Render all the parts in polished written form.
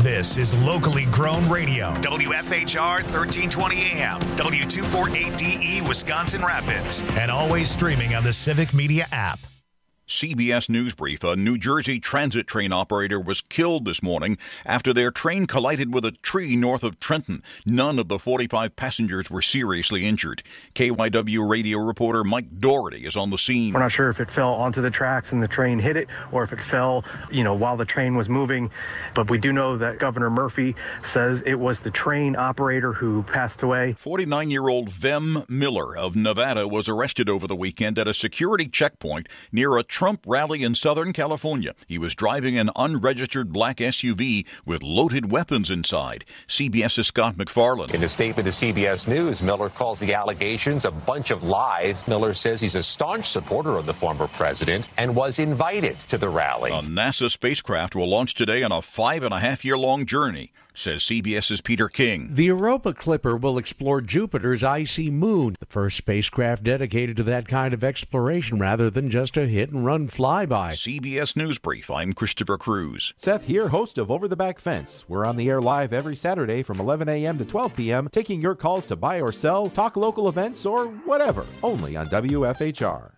This is locally grown radio. WFHR 1320 AM, W248DE Wisconsin Rapids, and always streaming on the Civic Media app. CBS News Brief. A New Jersey transit train operator was killed this morning after their train collided with a tree north of Trenton. None of the 45 passengers were seriously injured. KYW radio reporter Mike Doherty is on the scene. We're not sure if it fell onto the tracks and the train hit it or if it fell, while the train was moving. But we do know that Governor Murphy says it was the train operator who passed away. 49-year-old Vem Miller of Nevada was arrested over the weekend at a security checkpoint near a Trump rally in Southern California. He was driving an unregistered black SUV with loaded weapons inside. CBS's Scott McFarland. In a statement to CBS News, Miller calls the allegations a bunch of lies. Miller says he's a staunch supporter of the former president and was invited to the rally. A NASA spacecraft will launch today on a 5.5-year-long journey, says CBS's Peter King. The Europa Clipper will explore Jupiter's icy moon, the first spacecraft dedicated to that kind of exploration rather than just a hit-and-run flyby. CBS News Brief, I'm Christopher Cruz. Seth here, host of Over the Back Fence. We're on the air live every Saturday from 11 a.m. to 12 p.m., taking your calls to buy or sell, talk local events, or whatever, only on WFHR.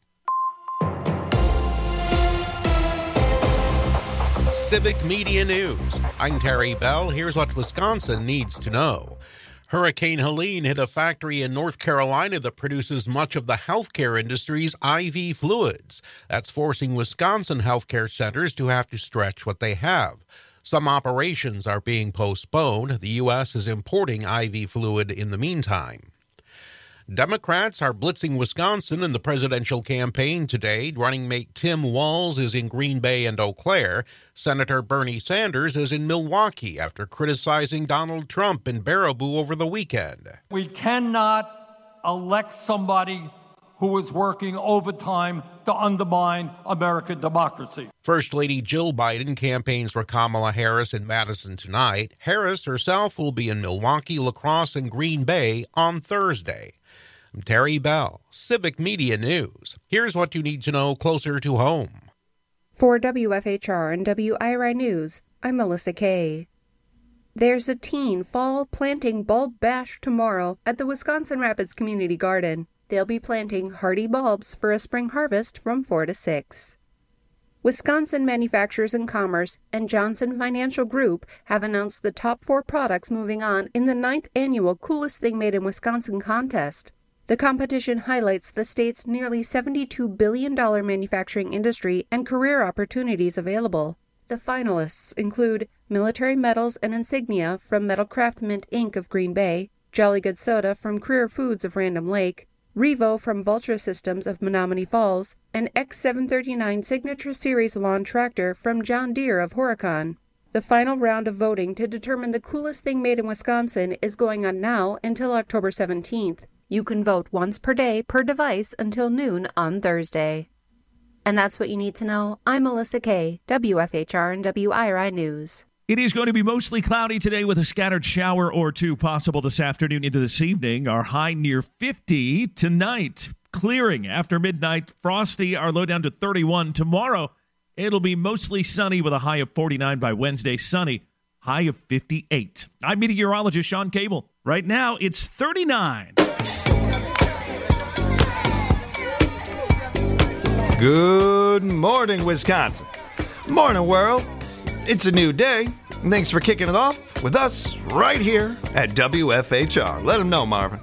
Civic Media News. I'm Terry Bell. Here's what Wisconsin needs to know. Hurricane Helene hit a factory in North Carolina that produces much of the healthcare industry's IV fluids. That's forcing Wisconsin healthcare centers to have to stretch what they have. Some operations are being postponed. The U.S. is importing IV fluid in the meantime. Democrats are blitzing Wisconsin in the presidential campaign today. Running mate Tim Walz is in Green Bay and Eau Claire. Senator Bernie Sanders is in Milwaukee after criticizing Donald Trump in Baraboo over the weekend. We cannot elect somebody who is working overtime to undermine American democracy. First Lady Jill Biden campaigns for Kamala Harris in Madison tonight. Harris herself will be in Milwaukee, La Crosse, and Green Bay on Thursday. I'm Terry Bell, Civic Media News. Here's what you need to know closer to home. For WFHR and WIRI News, I'm Melissa Kay. There's a teen fall planting bulb bash tomorrow at the Wisconsin Rapids Community Garden. They'll be planting hardy bulbs for a spring harvest from 4 to 6. Wisconsin Manufacturers and Commerce and Johnson Financial Group have announced the top 4 products moving on in the 9th annual Coolest Thing Made in Wisconsin contest. The competition highlights the state's nearly $72 billion manufacturing industry and career opportunities available. The finalists include military medals and insignia from Metalcraft Mint Inc. of Green Bay, Jolly Good Soda from Career Foods of Random Lake, Revo from Vulture Systems of Menomonee Falls, and X739 Signature Series lawn tractor from John Deere of Horicon. The final round of voting to determine the coolest thing made in Wisconsin is going on now until October 17th. You can vote once per day per device until noon on Thursday. And that's what you need to know. I'm Melissa Kay, WFHR and WIRI News. It is going to be mostly cloudy today with a scattered shower or two possible this afternoon into this evening. Our high near 50 tonight. Clearing after midnight. Frosty, our low down to 31. Tomorrow, it'll be mostly sunny with a high of 49 by Wednesday. Sunny, high of 58. I'm meteorologist Sean Cable. Right now, it's 39. Good morning, Wisconsin. Morning, world. It's a new day. Thanks for kicking it off with us right here at WFHR. Let them know, Marvin.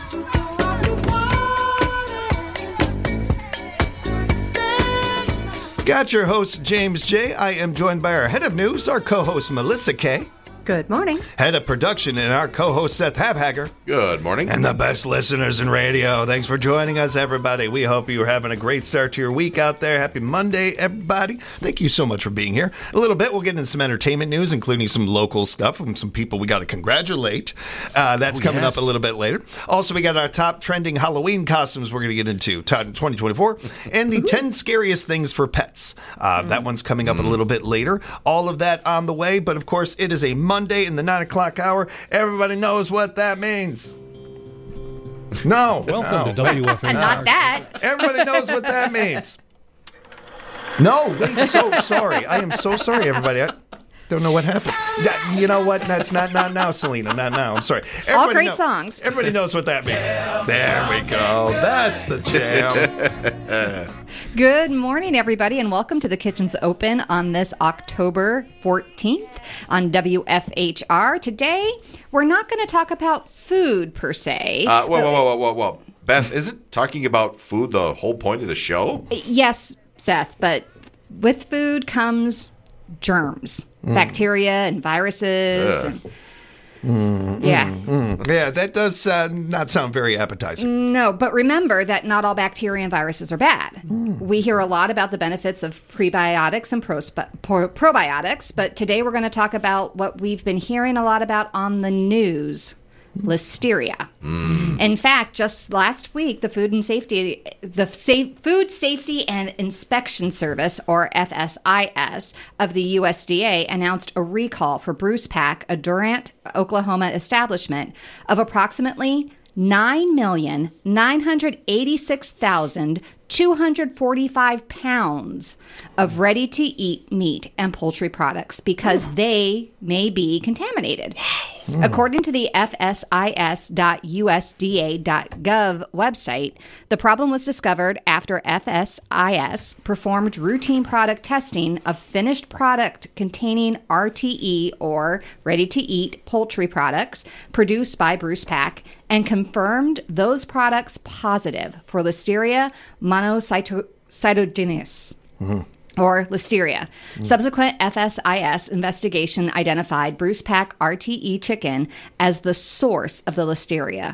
Got your host, James J. I am joined by our head of news, our co-host, Melissa Kay. Good morning. Head of production and our co-host, Seth Habhager. Good morning. And the best listeners in radio. Thanks for joining us, everybody. We hope you are having a great start to your week out there. Happy Monday, everybody. Thank you so much for being here. In a little bit, we'll get into some entertainment news, including some local stuff from some people we got to congratulate. That's coming up a little bit later. Also, we got our top trending Halloween costumes we're going to get into 2024. And the 10 scariest things for pets. That one's coming up a little bit later. All of that on the way. But, of course, it is a Monday in the 9 o'clock hour. Everybody knows what that means. No. Welcome to WFHR. Not that. Everybody knows what that means. No, wait, so sorry. I am so sorry, everybody. Don't know what happened. You know what? That's not now, Selena. Not now. I'm sorry. All great songs. Everybody knows what that means. There we go. That's the jam. Good morning, everybody, and welcome to The Kitchen's Open on this October 14th on WFHR. Today, we're not going to talk about food per se. Whoa. Beth, isn't talking about food the whole point of the show? Yes, Seth, but with food comes germs, bacteria and viruses. Yeah, that does not sound very appetizing. No, but remember that not all bacteria and viruses are bad. We hear a lot about the benefits of prebiotics and probiotics, but today we're going to talk about what we've been hearing a lot about on the news. Listeria. In fact, just last week, the Food Safety and Inspection Service, or FSIS, of the USDA announced a recall for Bruce Pack, a Durant, Oklahoma establishment, of approximately 9,986,245 pounds of ready-to-eat meat and poultry products because they may be contaminated. According to the FSIS.USDA.gov website, the problem was discovered after FSIS performed routine product testing of finished product containing RTE, or ready-to-eat poultry products, produced by Bruce Pack, and confirmed those products positive for Listeria monocytogenes. Or Listeria. Subsequent FSIS investigation identified Bruce Pack RTE chicken as the source of the Listeria.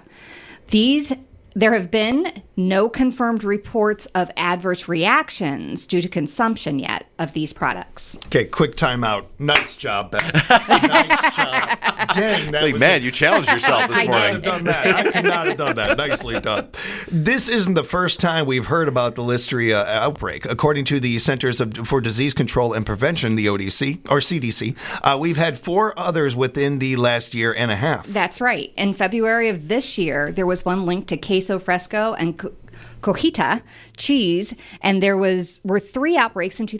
There have been no confirmed reports of adverse reactions due to consumption yet of these products. Okay, quick timeout. Nice job, Beth. Nice job. Dang, that it's like, you challenged yourself this morning. I could not have done that. Nicely done. This isn't the first time we've heard about the Listeria outbreak. According to the Centers for Disease Control and Prevention, the CDC, we've had 4 others within the last year and a half. That's right. In February of this year, there was one linked to queso fresco and cojita cheese, and there were 3 outbreaks in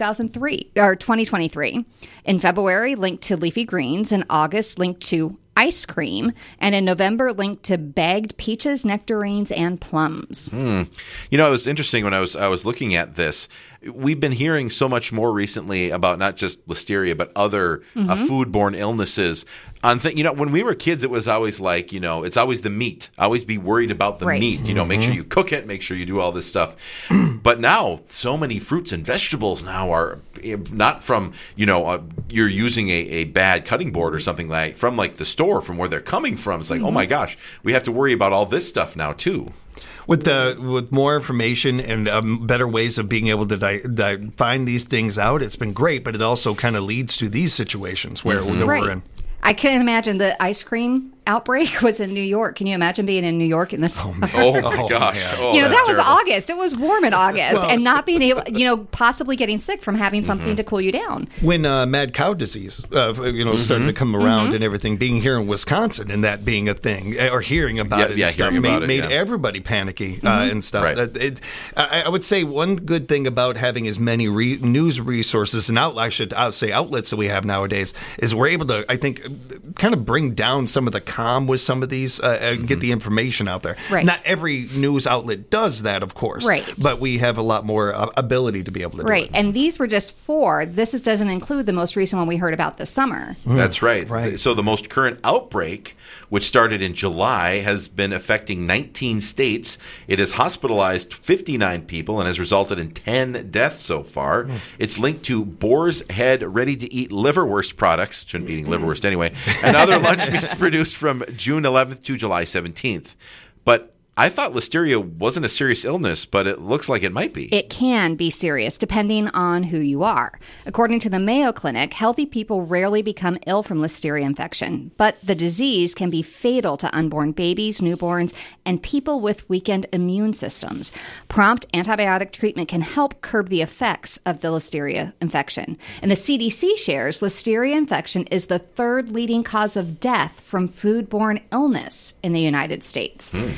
2023. In February, linked to leafy greens. In August, linked to ice cream, and in November, linked to bagged peaches, nectarines, and plums. You know, it was interesting when I was looking at this. We've been hearing so much more recently about not just Listeria, but other foodborne illnesses. When we were kids, it was always like, it's always the meat. Always be worried about the meat. Make sure you cook it, make sure you do all this stuff. But now, so many fruits and vegetables now are not from, you're using a bad cutting board or something from like the store, from where they're coming from. It's like, oh my gosh, we have to worry about all this stuff now too. With more information and better ways of being able to find these things out, it's been great, but it also kind of leads to these situations where we're in. I can't imagine the ice cream outbreak was in New York. Can you imagine being in New York in the summer? Oh my gosh. That was August. It was warm in August. And not being able, possibly getting sick from having something to cool you down. When mad cow disease, started to come around and everything, being here in Wisconsin and that being a thing, or hearing about it and stuff, made everybody panicky and stuff. Right. I would say one good thing about having as many news resources and outlets that we have nowadays is we're able to, I think, kind of bring down some of the calm with some of these and get the information out there. Right. Not every news outlet does that, of course. Right. But we have a lot more ability to be able to do it. Right. And these were just 4. This doesn't include the most recent one we heard about this summer. That's right. So the most current outbreak, which started in July, has been affecting 19 states. It has hospitalized 59 people and has resulted in 10 deaths so far. It's linked to Boar's Head ready-to-eat liverwurst products. Shouldn't be eating liverwurst anyway. And other lunch meats produced from June 11th to July 17th. But I thought Listeria wasn't a serious illness, but it looks like it might be. It can be serious, depending on who you are. According to the Mayo Clinic, healthy people rarely become ill from Listeria infection, but the disease can be fatal to unborn babies, newborns, and people with weakened immune systems. Prompt antibiotic treatment can help curb the effects of the Listeria infection. And the CDC shares Listeria infection is the 3rd leading cause of death from foodborne illness in the United States. The CDC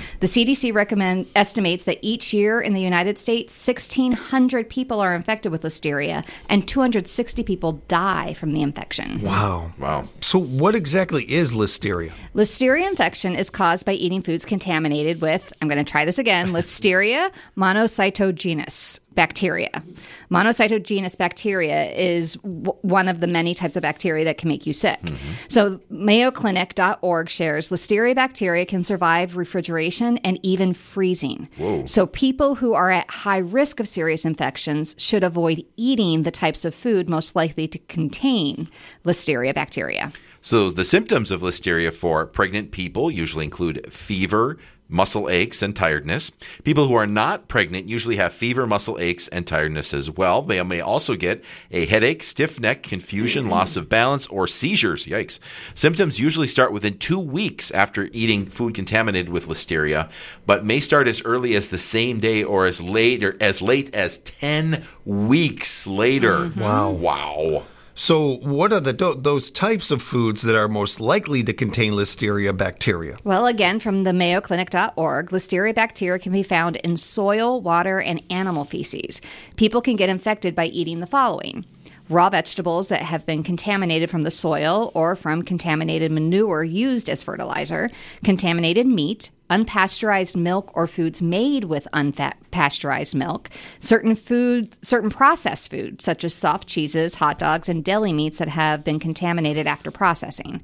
CDC estimates that each year in the United States, 1,600 people are infected with listeria and 260 people die from the infection. Wow. So what exactly is listeria? Listeria infection is caused by eating foods contaminated with, I'm going to try this again, Listeria monocytogenes bacteria. Monocytogenes bacteria is one of the many types of bacteria that can make you sick. So MayoClinic.org shares Listeria bacteria can survive refrigeration and even freezing. Whoa. So people who are at high risk of serious infections should avoid eating the types of food most likely to contain Listeria bacteria. So the symptoms of listeria for pregnant people usually include fever, muscle aches, and tiredness. People who are not pregnant usually have fever, muscle aches, and tiredness as well. They may also get a headache, stiff neck, confusion, loss of balance, or seizures. Yikes. Symptoms usually start within 2 weeks after eating food contaminated with listeria, but may start as early as the same day or as late as 10 weeks later. Wow. So what are those types of foods that are most likely to contain Listeria bacteria? Well, again, from the MayoClinic.org, Listeria bacteria can be found in soil, water, and animal feces. People can get infected by eating the following: raw vegetables that have been contaminated from the soil or from contaminated manure used as fertilizer, contaminated meat, unpasteurized milk or foods made with unpasteurized milk, certain processed food, such as soft cheeses, hot dogs, and deli meats that have been contaminated after processing.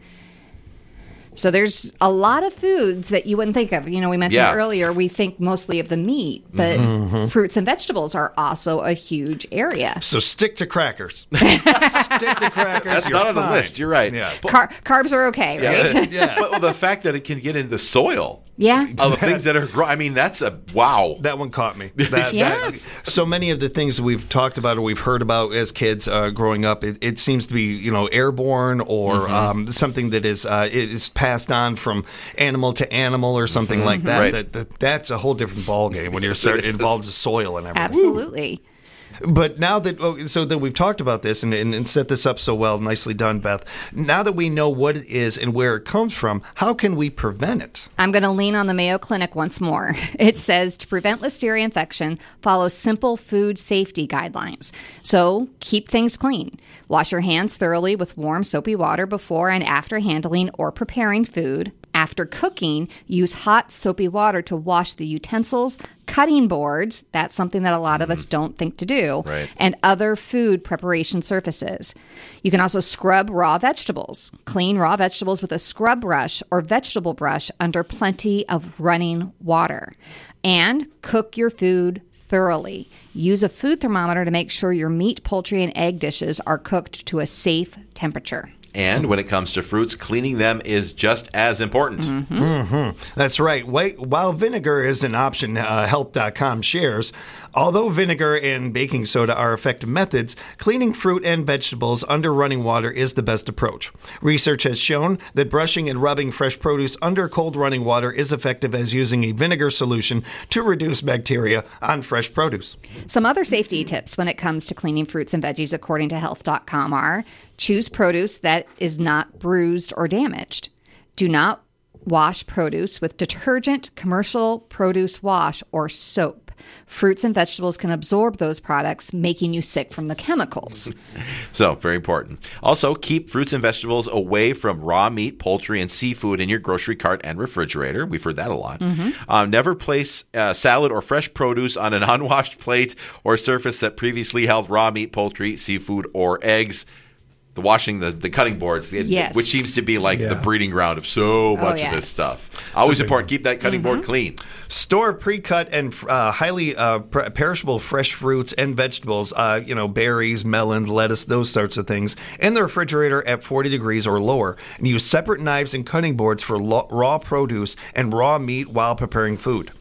So there's a lot of foods that you wouldn't think of. You know, we mentioned earlier, we think mostly of the meat, but fruits and vegetables are also a huge area. So stick to crackers. Stick to crackers. That's not on the list. You're right. Yeah. Carbs are okay, right? Yeah. But the fact that it can get into soil. Yeah. Of the things that are growing. I mean, that's a wow. That one caught me. Yes. So many of the things that we've talked about or we've heard about as kids growing up, it seems to be, airborne or something that is passed on from animal to animal or something like that. Right. That's a whole different ballgame when it involves the soil and everything. Absolutely. But now that we've talked about this and set this up so well, nicely done, Beth. Now that we know what it is and where it comes from, how can we prevent it? I'm going to lean on the Mayo Clinic once more. It says to prevent listeria infection, follow simple food safety guidelines. So keep things clean. Wash your hands thoroughly with warm, soapy water before and after handling or preparing food. After cooking, use hot, soapy water to wash the utensils, cutting boards, that's something that a lot of us don't think to do, and other food preparation surfaces. You can also scrub raw vegetables. Clean raw vegetables with a scrub brush or vegetable brush under plenty of running water. And cook your food thoroughly. Use a food thermometer to make sure your meat, poultry, and egg dishes are cooked to a safe temperature. And when it comes to fruits, cleaning them is just as important. That's right. While vinegar is an option, Health.com shares, although vinegar and baking soda are effective methods, cleaning fruit and vegetables under running water is the best approach. Research has shown that brushing and rubbing fresh produce under cold running water is effective as using a vinegar solution to reduce bacteria on fresh produce. Some other safety tips when it comes to cleaning fruits and veggies, according to Health.com, are choose produce that is not bruised or damaged. Do not wash produce with detergent, commercial produce wash, or soap. Fruits and vegetables can absorb those products, making you sick from the chemicals. So, very important. Also, keep fruits and vegetables away from raw meat, poultry, and seafood in your grocery cart and refrigerator. We've heard that a lot. Never place salad or fresh produce on an unwashed plate or surface that previously held raw meat, poultry, seafood, or eggs. The washing the cutting boards, which seems to be like the breeding ground of so much of this stuff. Always important. Keep that cutting board clean. Store pre-cut and highly perishable fresh fruits and vegetables, berries, melon, lettuce, those sorts of things, in the refrigerator at 40 degrees or lower. And use separate knives and cutting boards for raw produce and raw meat while preparing food.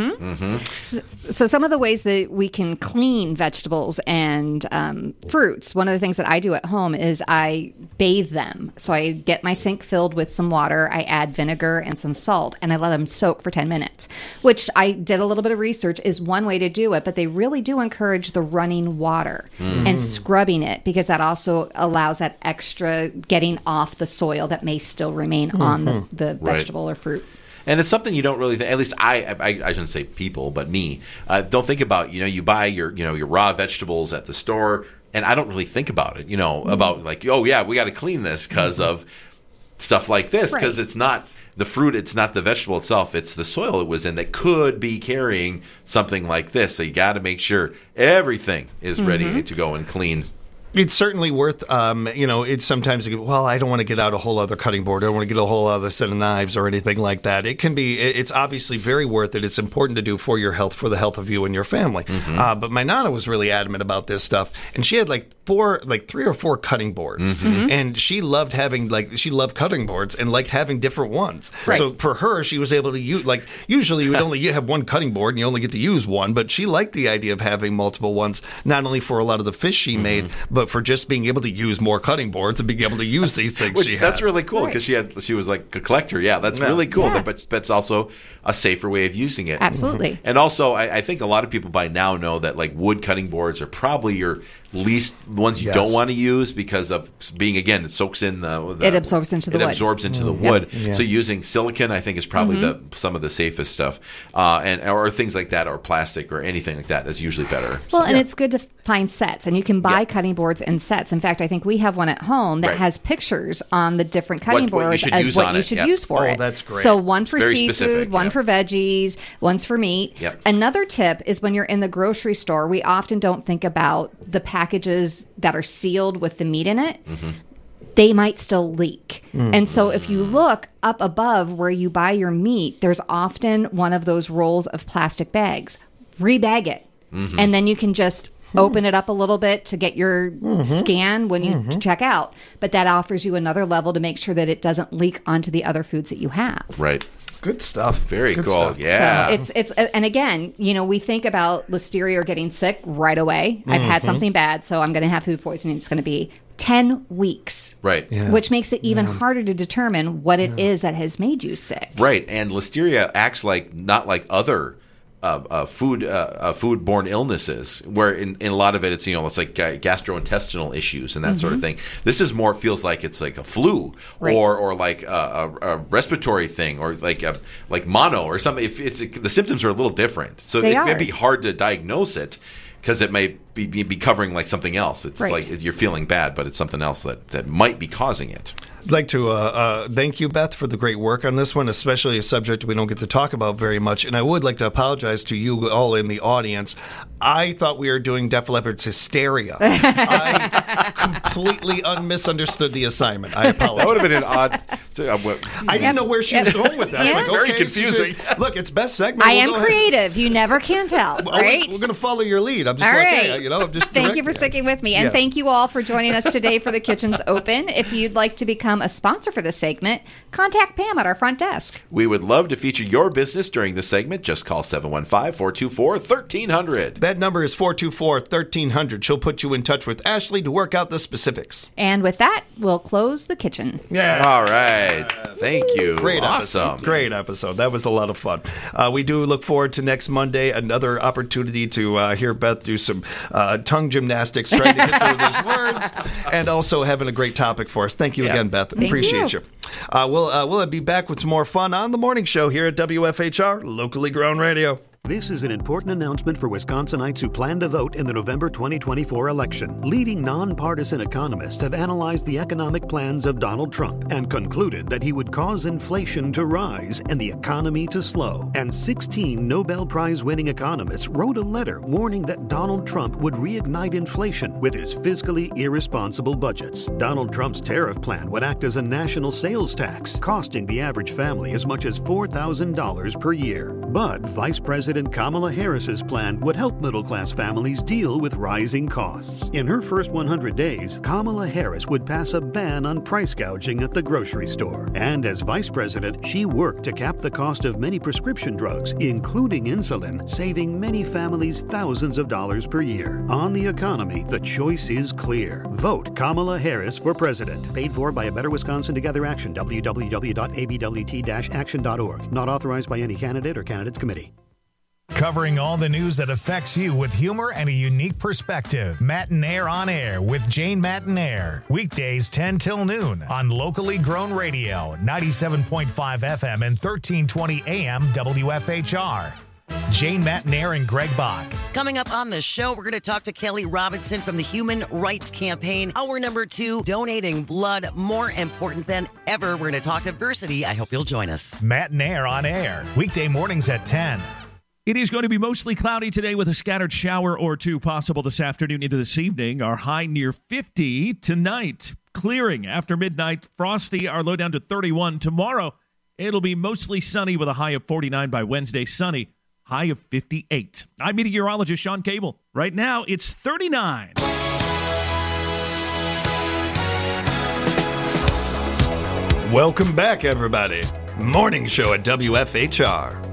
So some of the ways that we can clean vegetables and fruits, one of the things that I do at home is I bathe them. So I get my sink filled with some water, I add vinegar and some salt, and I let them soak for 10 minutes, which I did a little bit of research is one way to do it, but they really do encourage the running water and scrubbing it, because that also allows that extra getting off the soil that may still remain on the vegetable or fruit. And it's something you don't really think, at least I shouldn't say people, but me, don't think about. You buy your raw vegetables at the store, and I don't really think about it, about like, oh yeah, we got to clean this because of stuff like this, because it's not the fruit, it's not the vegetable itself, it's the soil it was in that could be carrying something like this. So you got to make sure everything is ready to go and clean. It's certainly worth, it's sometimes, I don't want to get out a whole other cutting board. I don't want to get a whole other set of knives or anything like that. It's obviously very worth it. It's important to do for your health, for the health of you and your family. But my Nana was really adamant about this stuff. And she had like 3 or 4 cutting boards. And she loved cutting boards and liked having different ones. Right. So for her, she was able to use, usually you would only have one cutting board and you only get to use one. But she liked the idea of having multiple ones, not only for a lot of the fish she made, but for just being able to use more cutting boards and being able to use these things she had. That's really cool because she was like a collector. Yeah, that's really cool. Yeah. But that's also a safer way of using it. Absolutely. And also, I think a lot of people by now know that like wood cutting boards are probably your least ones you don't want to use because of being, again, it soaks in it absorbs into the wood. It absorbs into the wood. Yep. Yeah. So using silicone, I think, is probably some of the safest stuff, or things like that, or plastic, or anything like that is usually better. Well, and it's good to find sets, and you can buy cutting boards in sets. In fact, I think we have one at home that has pictures on the different cutting boards as what you should use for it. That's great. So one for seafood, one for veggies, one's for meat. Yep. Another tip is when you're in the grocery store, we often don't think about the packages that are sealed with the meat in it. They might still leak. And so if you look up above where you buy your meat, there's often one of those rolls of plastic bags. Rebag it. And then you can just open it up a little bit to get your scan when you check out. But that offers you another level to make sure that it doesn't leak onto the other foods that you have. Right. Good stuff. Very Good cool. Stuff. Yeah. So it's and again, we think about listeria or getting sick right away. I've had something bad, so I'm going to have food poisoning. It's going to be 10 weeks. Right. Yeah. Which makes it even harder to determine what it is that has made you sick. Right. And listeria acts not like other foodborne illnesses, where in a lot of it, it's it's like gastrointestinal issues and that sort of thing. This is feels like it's like a flu or like a respiratory thing, or like mono or something. The symptoms are a little different, so it may be hard to diagnose it because it may be covering like something else. It's like you're feeling bad, but it's something else that might be causing it. I'd like to thank you, Beth, for the great work on this one, especially a subject we don't get to talk about very much. And I would like to apologize to you all in the audience. I thought we were doing Def Leppard's Hysteria. I completely misunderstood the assignment. I apologize. That would have been an odd... I didn't know where she was going with that. It's very confusing. Look, it's Beth's segment. I am creative. You never can tell, right? We're going to follow your lead. I'm just Thank you for sticking with me. And thank you all for joining us today for The Kitchen's Open. If you'd like to become a sponsor for this segment, contact Pam at our front desk. We would love to feature your business during this segment. Just call 715-424-1300. That number is 424-1300. She'll put you in touch with Ashley to work out the specifics. And with that, we'll close the kitchen. Yeah. All right. Thank you. Great awesome. Episode. Great episode. That was a lot of fun. We do look forward to next Monday, another opportunity to hear Beth do some tongue gymnastics, trying to get through those words, and also having a great topic for us. Thank you again, Beth. Appreciate you. We'll be back with some more fun on the morning show here at WFHR, locally grown radio. This is an important announcement for Wisconsinites who plan to vote in the November 2024 election. Leading nonpartisan economists have analyzed the economic plans of Donald Trump and concluded that he would cause inflation to rise and the economy to slow. And 16 Nobel Prize-winning economists wrote a letter warning that Donald Trump would reignite inflation with his fiscally irresponsible budgets. Donald Trump's tariff plan would act as a national sales tax, costing the average family as much as $4,000 per year. But Vice President Kamala Harris's plan would help middle-class families deal with rising costs. In her first 100 days, Kamala Harris would pass a ban on price gouging at the grocery store. And as vice president, she worked to cap the cost of many prescription drugs, including insulin, saving many families thousands of dollars per year. On the economy, the choice is clear. Vote Kamala Harris for president. Paid for by A Better Wisconsin Together Action, www.abwt-action.org. Not authorized by any candidate or candidates committee. Covering all the news that affects you with humor and a unique perspective. Matinaire on Air with Jane Matinaire. Weekdays 10 till noon on locally grown radio, 97.5 FM and 1320 AM WFHR. Jane Matinaire and Greg Bach. Coming up on the show, we're going to talk to Kelly Robinson from the Human Rights Campaign. Hour number 2, donating blood more important than ever. We're going to talk diversity. I hope you'll join us. Matinaire on Air. Weekday mornings at 10. It is going to be mostly cloudy today with a scattered shower or two possible this afternoon into this evening. Our high near 50 tonight. Clearing after midnight. Frosty, our low down to 31. Tomorrow, it'll be mostly sunny with a high of 49 by Wednesday. Sunny, high of 58. I'm meteorologist Sean Cable. Right now, it's 39. Welcome back, everybody. Morning show at WFHR.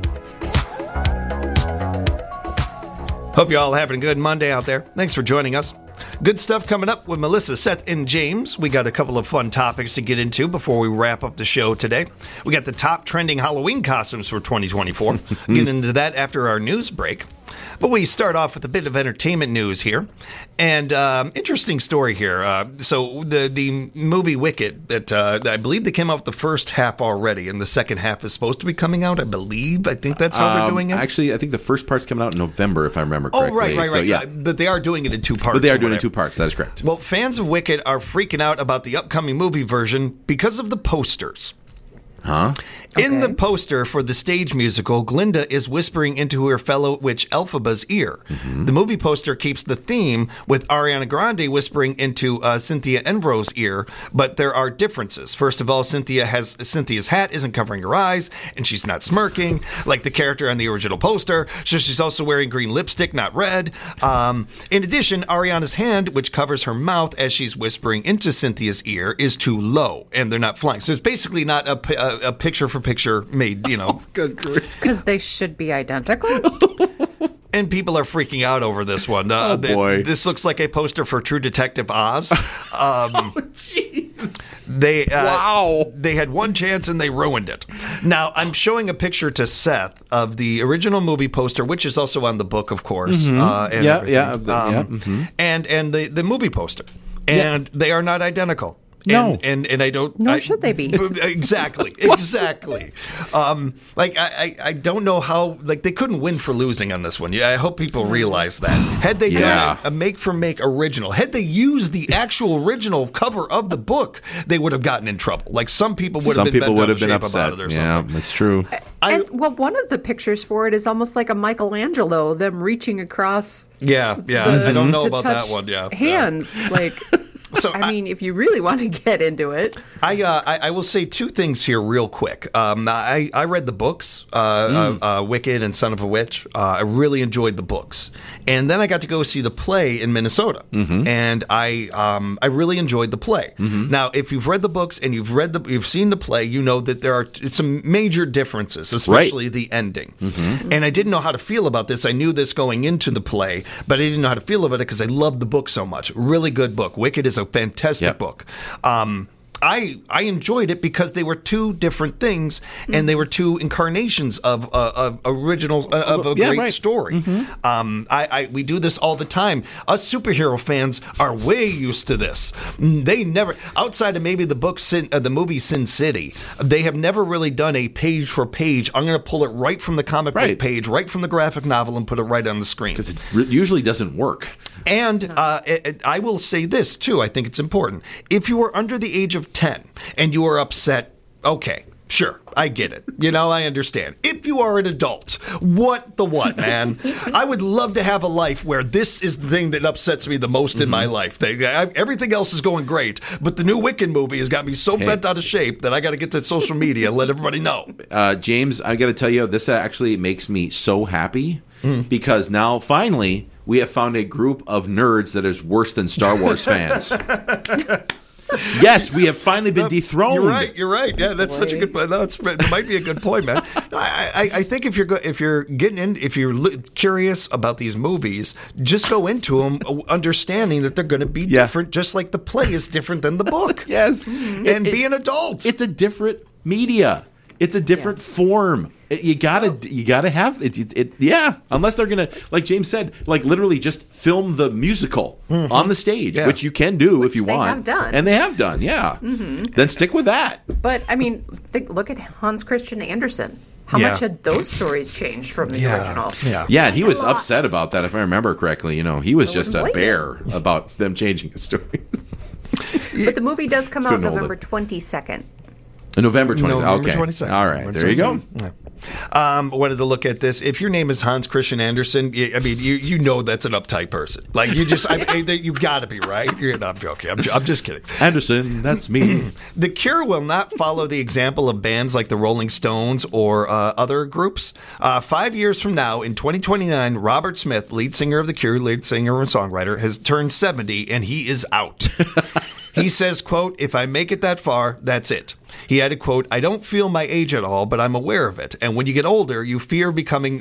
Hope you're all having a good Monday out there. Thanks for joining us. Good stuff coming up with Melissa, Seth, and James. We got a couple of fun topics to get into before we wrap up the show today. We got the top trending Halloween costumes for 2024. Get into that after our news break. But we start off with a bit of entertainment news here. And interesting story here. So the movie Wicked, that I believe they came out the first half already, and the second half is supposed to be coming out, I believe. I think that's how they're doing it. Actually, I think the first part's coming out in November, if I remember correctly. Oh, right. So, yeah. But they are doing it in two parts. But they are doing it in 2 parts. That is correct. Well, fans of Wicked are freaking out about the upcoming movie version because of the posters. Huh? In the poster for the stage musical, Glinda is whispering into her fellow witch Elphaba's ear. Mm-hmm. The movie poster keeps the theme with Ariana Grande whispering into Cynthia Erivo's ear, but there are differences. First of all, Cynthia's hat isn't covering her eyes, and she's not smirking like the character on the original poster. So she's also wearing green lipstick, not red. In addition, Ariana's hand, which covers her mouth as she's whispering into Cynthia's ear, is too low, and they're not flying. So it's basically not a picture-for-picture made, Because they should be identical? And people are freaking out over this one. Boy. This looks like a poster for True Detective Oz. Jeez. They had one chance and they ruined it. Now, I'm showing a picture to Seth of the original movie poster, which is also on the book, of course. Mm-hmm. And the movie poster. And they are not identical. No. And I don't... Nor should they be. Exactly. I don't know how... they couldn't win for losing on this one. I hope people realize that. Had they done a make-for-make original, had they used the actual original cover of the book, they would have gotten in trouble. Some people would have been upset about it or something. Yeah, that's true. One of the pictures for it is almost like a Michelangelo, them reaching across... Yeah. I don't know about that one, hands, So I mean, if you really want to get into it, I will say 2 things here real quick. I read the books, Wicked and Son of a Witch. I really enjoyed the books, and then I got to go see the play in Minnesota, and I really enjoyed the play. Now, if you've read the books and you've seen the play, you know that there are some major differences, especially the ending. And I didn't know how to feel about this. I knew this going into the play, but I didn't know how to feel about it because I loved the book so much. Really good book. Wicked is a fantastic book. I enjoyed it because they were 2 different things, and they were 2 incarnations of a great story. We do this all the time. Us superhero fans are way used to this. They never, outside of maybe the movie Sin City, they have never really done a page for page. I'm going to pull it right from the comic book page, right from the graphic novel, and put it right on the screen. Because it usually doesn't work. And I will say this, too. I think it's important. If you are under the age of 10 and you are upset, okay, sure, I get it. I understand. If you are an adult, what, man? I would love to have a life where this is the thing that upsets me the most in my life. Everything else is going great, but the new Wicked movie has got me so bent out of shape that I got to get to social media and let everybody know. James, I got to tell you, this actually makes me so happy because now, finally, we have found a group of nerds that is worse than Star Wars fans. Yes, we have finally been dethroned. You're right. Yeah, that's such a good point. That might be a good point, man. I think if you're curious about these movies, just go into them understanding that they're going to be different, just like the play is different than the book. Yes, and be an adult. It's a different media. It's a different form. You gotta have it. Yeah, unless they're gonna, like James said, like literally just film the musical on the stage, which you can do if you want. Have done. And they have done. Yeah. Then stick with that. But I mean, look at Hans Christian Andersen. How much had those stories changed from the original? Yeah, and he was upset about that, if I remember correctly. You know, he was just a bear about them changing his stories. But the movie does come out November 22nd. November 22nd. November Okay. 22nd. All right. There you go. Wanted to look at this. If your name is Hans Christian Andersen, I mean, you know that's an uptight person. Like, you just, you've got to be, right? I'm joking. I'm just kidding. Anderson, that's me. The Cure will not follow the example of bands like the Rolling Stones or other groups. 5 years from now, in 2029, Robert Smith, lead singer of the Cure, lead singer and songwriter, has turned 70, and he is out. He says, quote, "If I make it that far, that's it." He added, quote, "I don't feel my age at all, but I'm aware of it. And when you get older, your fear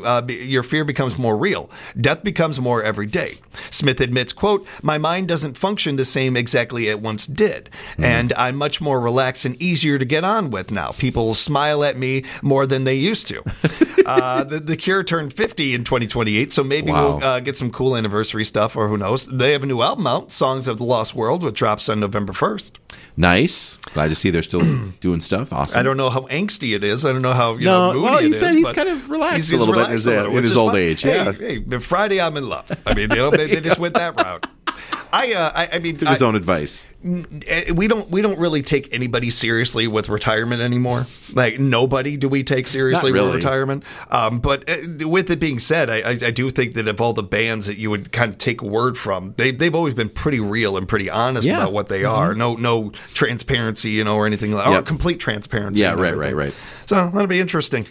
becomes more real. Death becomes more every day." Smith admits, quote, "My mind doesn't function the same exactly it once did. And I'm much more relaxed and easier to get on with now. People smile at me more than they used to." The Cure turned 50 in 2028, so maybe we'll get some cool anniversary stuff, or who knows. They have a new album out, Songs of the Lost World, which drops on November 1st. Nice. Glad to see they're still doing stuff. Awesome. I don't know how angsty it is. I don't know how moody it is. Well, he said he's kind of relaxed a little bit in his old age. Hey, Friday I'm in love. I mean, they just went that route. I mean, took his own advice. We don't really take anybody seriously with retirement anymore. Like, nobody do we take seriously with retirement. But with it being said, I do think that of all the bands that you would kind of take a word from, they've always been pretty real and pretty honest about what they are. No transparency, or anything like, or complete transparency. Yeah, right. So that'll be interesting.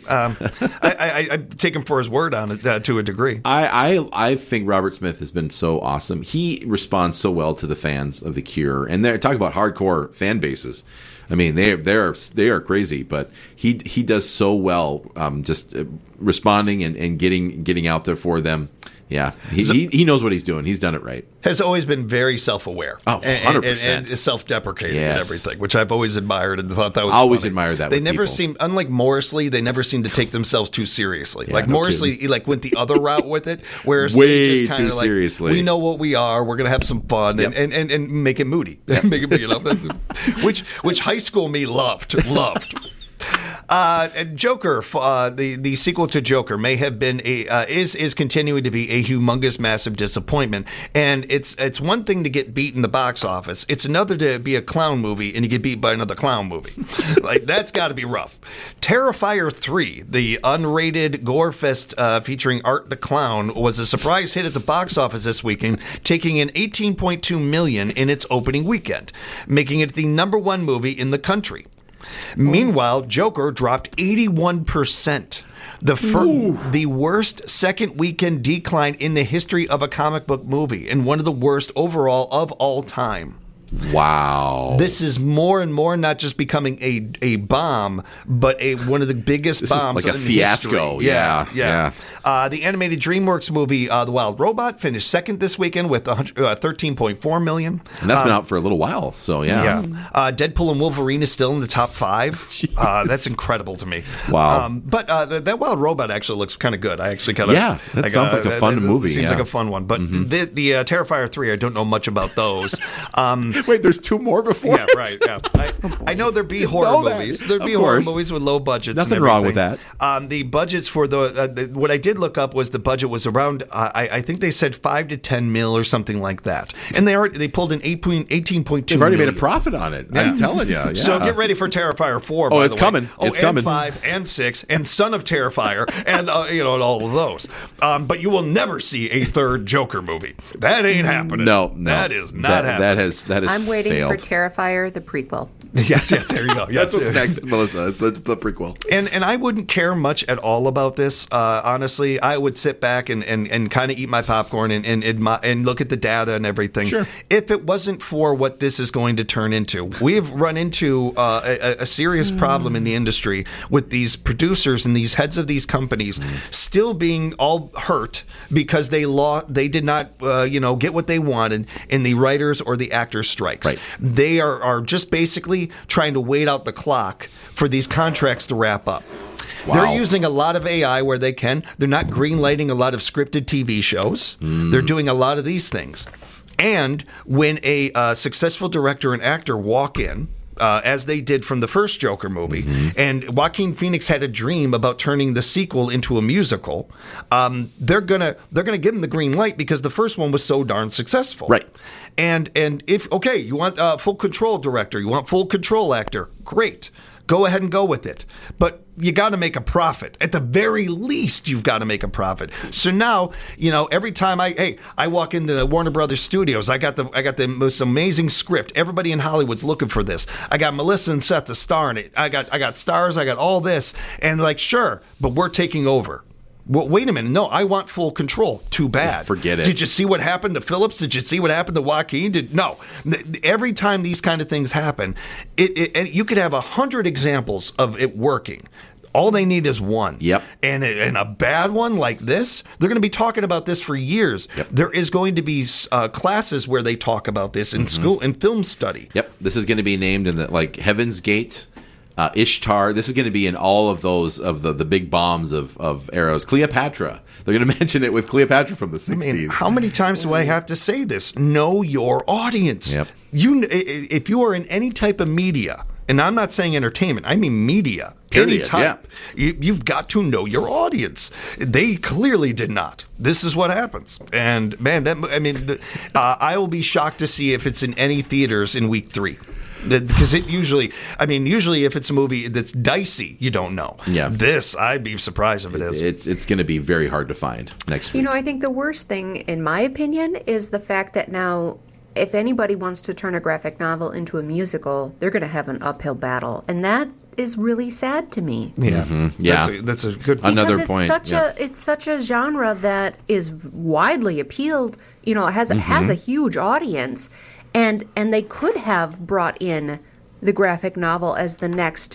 I take him for his word on it to a degree. I think Robert Smith has been so awesome. He responds so well to the fans of The Cure, and they're talking about hardcore fan bases. I mean, they are crazy, but he does so well, just responding and getting out there for them. Yeah, he knows what he's doing. He's done it right. Has always been very self-aware. Oh, 100%. And self-deprecating and everything, which I've always admired and thought that was always funny. admired that. They never seem, unlike Morrissey, they never seem to take themselves too seriously. Morrissey, he went the other route with it, whereas way they just kind of like, seriously. We know what we are. We're going to have some fun and make it moody. Make it, which high school me loved. Joker, the sequel to Joker, may have been is continuing to be a humongous, massive disappointment. And it's one thing to get beat in the box office; it's another to be a clown movie and you get beat by another clown movie. Like, that's got to be rough. Terrifier 3, the unrated gore fest featuring Art the Clown, was a surprise hit at the box office this weekend, taking in $18.2 million in its opening weekend, making it the #1 movie in the country. Meanwhile, Joker dropped 81%. The worst second weekend decline in the history of a comic book movie, and one of the worst overall of all time. Wow. This is more and more not just becoming a bomb, but one of the biggest bombs like a in fiasco. history. Yeah. The animated DreamWorks movie, The Wild Robot, finished second this weekend with $13.4 million. And that's been out for a little while, so yeah. Deadpool and Wolverine is still in the top 5. That's incredible to me. Wow. But that Wild Robot actually looks kind of good. I actually kind of... Yeah, that sounds like a fun movie. Seems like a fun one. But the Terrifier 3, I don't know much about those. Wait, there's 2 more before? Yeah, right. Yeah. I know there'd be horror movies. There'd be horror movies with low budgets. Nothing wrong with that. The budgets for what I did look up was the budget was around, I think they said $5 to $10 mil or something like that. And they pulled in $18.2 They've already made a profit on it. Yeah. I'm telling you. Yeah. So get ready for Terrifier 4. Oh, it's coming. It's coming. And 5 and 6 and Son of Terrifier and and all of those. But you will never see a third Joker movie. That ain't happening. No, that is not happening. That is. I'm waiting failed. for Terrifier, the prequel. Yes, there you go. That's what's next, Melissa. The prequel. And I wouldn't care much at all about this. Honestly, I would sit back and kind of eat my popcorn and look at the data and everything. Sure. If it wasn't for what this is going to turn into, we've run into a serious problem in the industry with these producers and these heads of these companies still being all hurt because they did not get what they wanted in the writers or the actors strikes. Right. They are just basically literally trying to wait out the clock for these contracts to wrap up. Wow. They're using a lot of AI where they can. They're not greenlighting a lot of scripted TV shows. They're doing a lot of these things. And when a successful director and actor walk in, as they did from the first Joker movie, and Joaquin Phoenix had a dream about turning the sequel into a musical, they're gonna give him the green light because the first one was so darn successful. Right. And if you want full control director, you want full control actor, great. Go ahead and go with it. But you got to make a profit. At the very least, you've got to make a profit. So now, every time I walk into the Warner Brothers studios, I got the most amazing script. Everybody in Hollywood's looking for this. I got Melissa and Seth to star in it. I got stars. I got all this. And sure, but we're taking over. Well, wait a minute. No, I want full control. Too bad. Yeah, forget it. Did you see what happened to Phillips? Did you see what happened to Joaquin? No. Every time these kind of things happen, you could have 100 examples of it working. All they need is one. Yep. And a bad one like this, they're going to be talking about this for years. Yep. There is going to be classes where they talk about this in school, in film study. Yep. This is going to be named in the Heaven's Gate. Ishtar. This is going to be in all of those of the big bombs of arrows. Cleopatra. They're going to mention it with Cleopatra from the 60s. I mean, how many times do I have to say this? Know your audience. Yep. If you are in any type of media, and I'm not saying entertainment, I mean media, period, any type, you've got to know your audience. They clearly did not. This is what happens. And man, I will be shocked to see if it's in any theaters in week 3. Because usually if it's a movie that's dicey, you don't know. Yeah. This, I'd be surprised if it is. It's going to be very hard to find next week. I think the worst thing, in my opinion, is the fact that now, if anybody wants to turn a graphic novel into a musical, they're going to have an uphill battle. And that is really sad to me. Yeah. Yeah. That's a good Another point. It's such a genre that is widely appealed, has a huge audience. And they could have brought in the graphic novel as the next,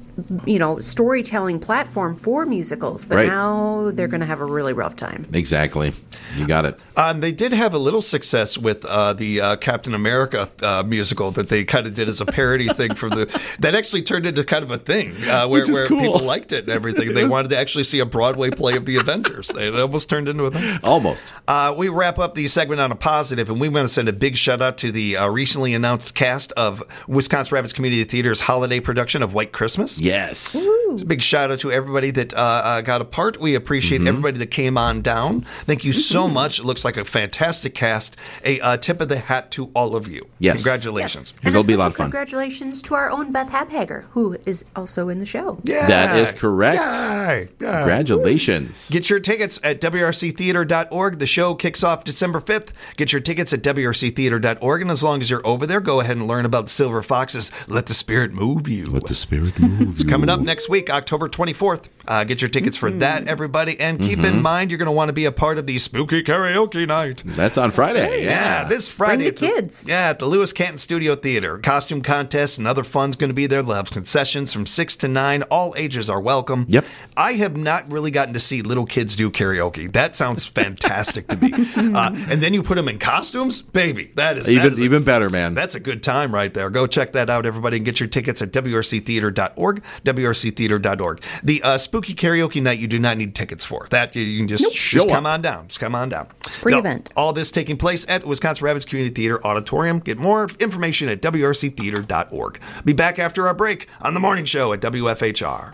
storytelling platform for musicals. But now they're going to have a really rough time. Exactly. You got it. They did have a little success with the Captain America musical that they kind of did as a parody thing that actually turned into kind of a thing where cool. people liked it and everything. They wanted to actually see a Broadway play of the Avengers. It almost turned into a thing. Almost. We wrap up the segment on a positive, and we want to send a big shout out to the recently announced cast of Wisconsin Rapids Community Theater's holiday production of White Christmas. Yes. A big shout out to everybody that got a part. We appreciate everybody that came on down. Thank you so much. It looks like a fantastic cast. A tip of the hat to all of you. Yes. Congratulations. Yes. And it'll be a lot of fun. Congratulations to our own Beth Habhager, who is also in the show. Yeah. That is correct. Yay. Congratulations. Get your tickets at wrctheater.org. The show kicks off December 5th. Get your tickets at wrctheater.org. And as long as you're over there, go ahead and learn about the Silver Foxes. Let the Spirit move you. Let the Spirit move you. It's coming up next week, October 24th. Get your tickets for that, everybody. And keep in mind, you're going to want to be a part of the Spooky Karaoke Night. That's on Friday. Yeah, this Friday. Bring the kids. At the Lewis Canton Studio Theater. Costume contests and other fun's going to be there. They'll have concessions from 6 to 9. All ages are welcome. Yep. I have not really gotten to see little kids do karaoke. That sounds fantastic to me. And then you put them in costumes? Baby, that is even better, man. That's a good time right there. Go check that out, everybody, and get your tickets at wrctheater.org, wrctheater.org. The Spooky Karaoke Night, you do not need tickets for. That you can just come on down. Just come on down. Free event. All this taking place at Wisconsin Rapids Community Theater Auditorium. Get more information at wrctheater.org. Be back after our break on The Morning Show at WFHR.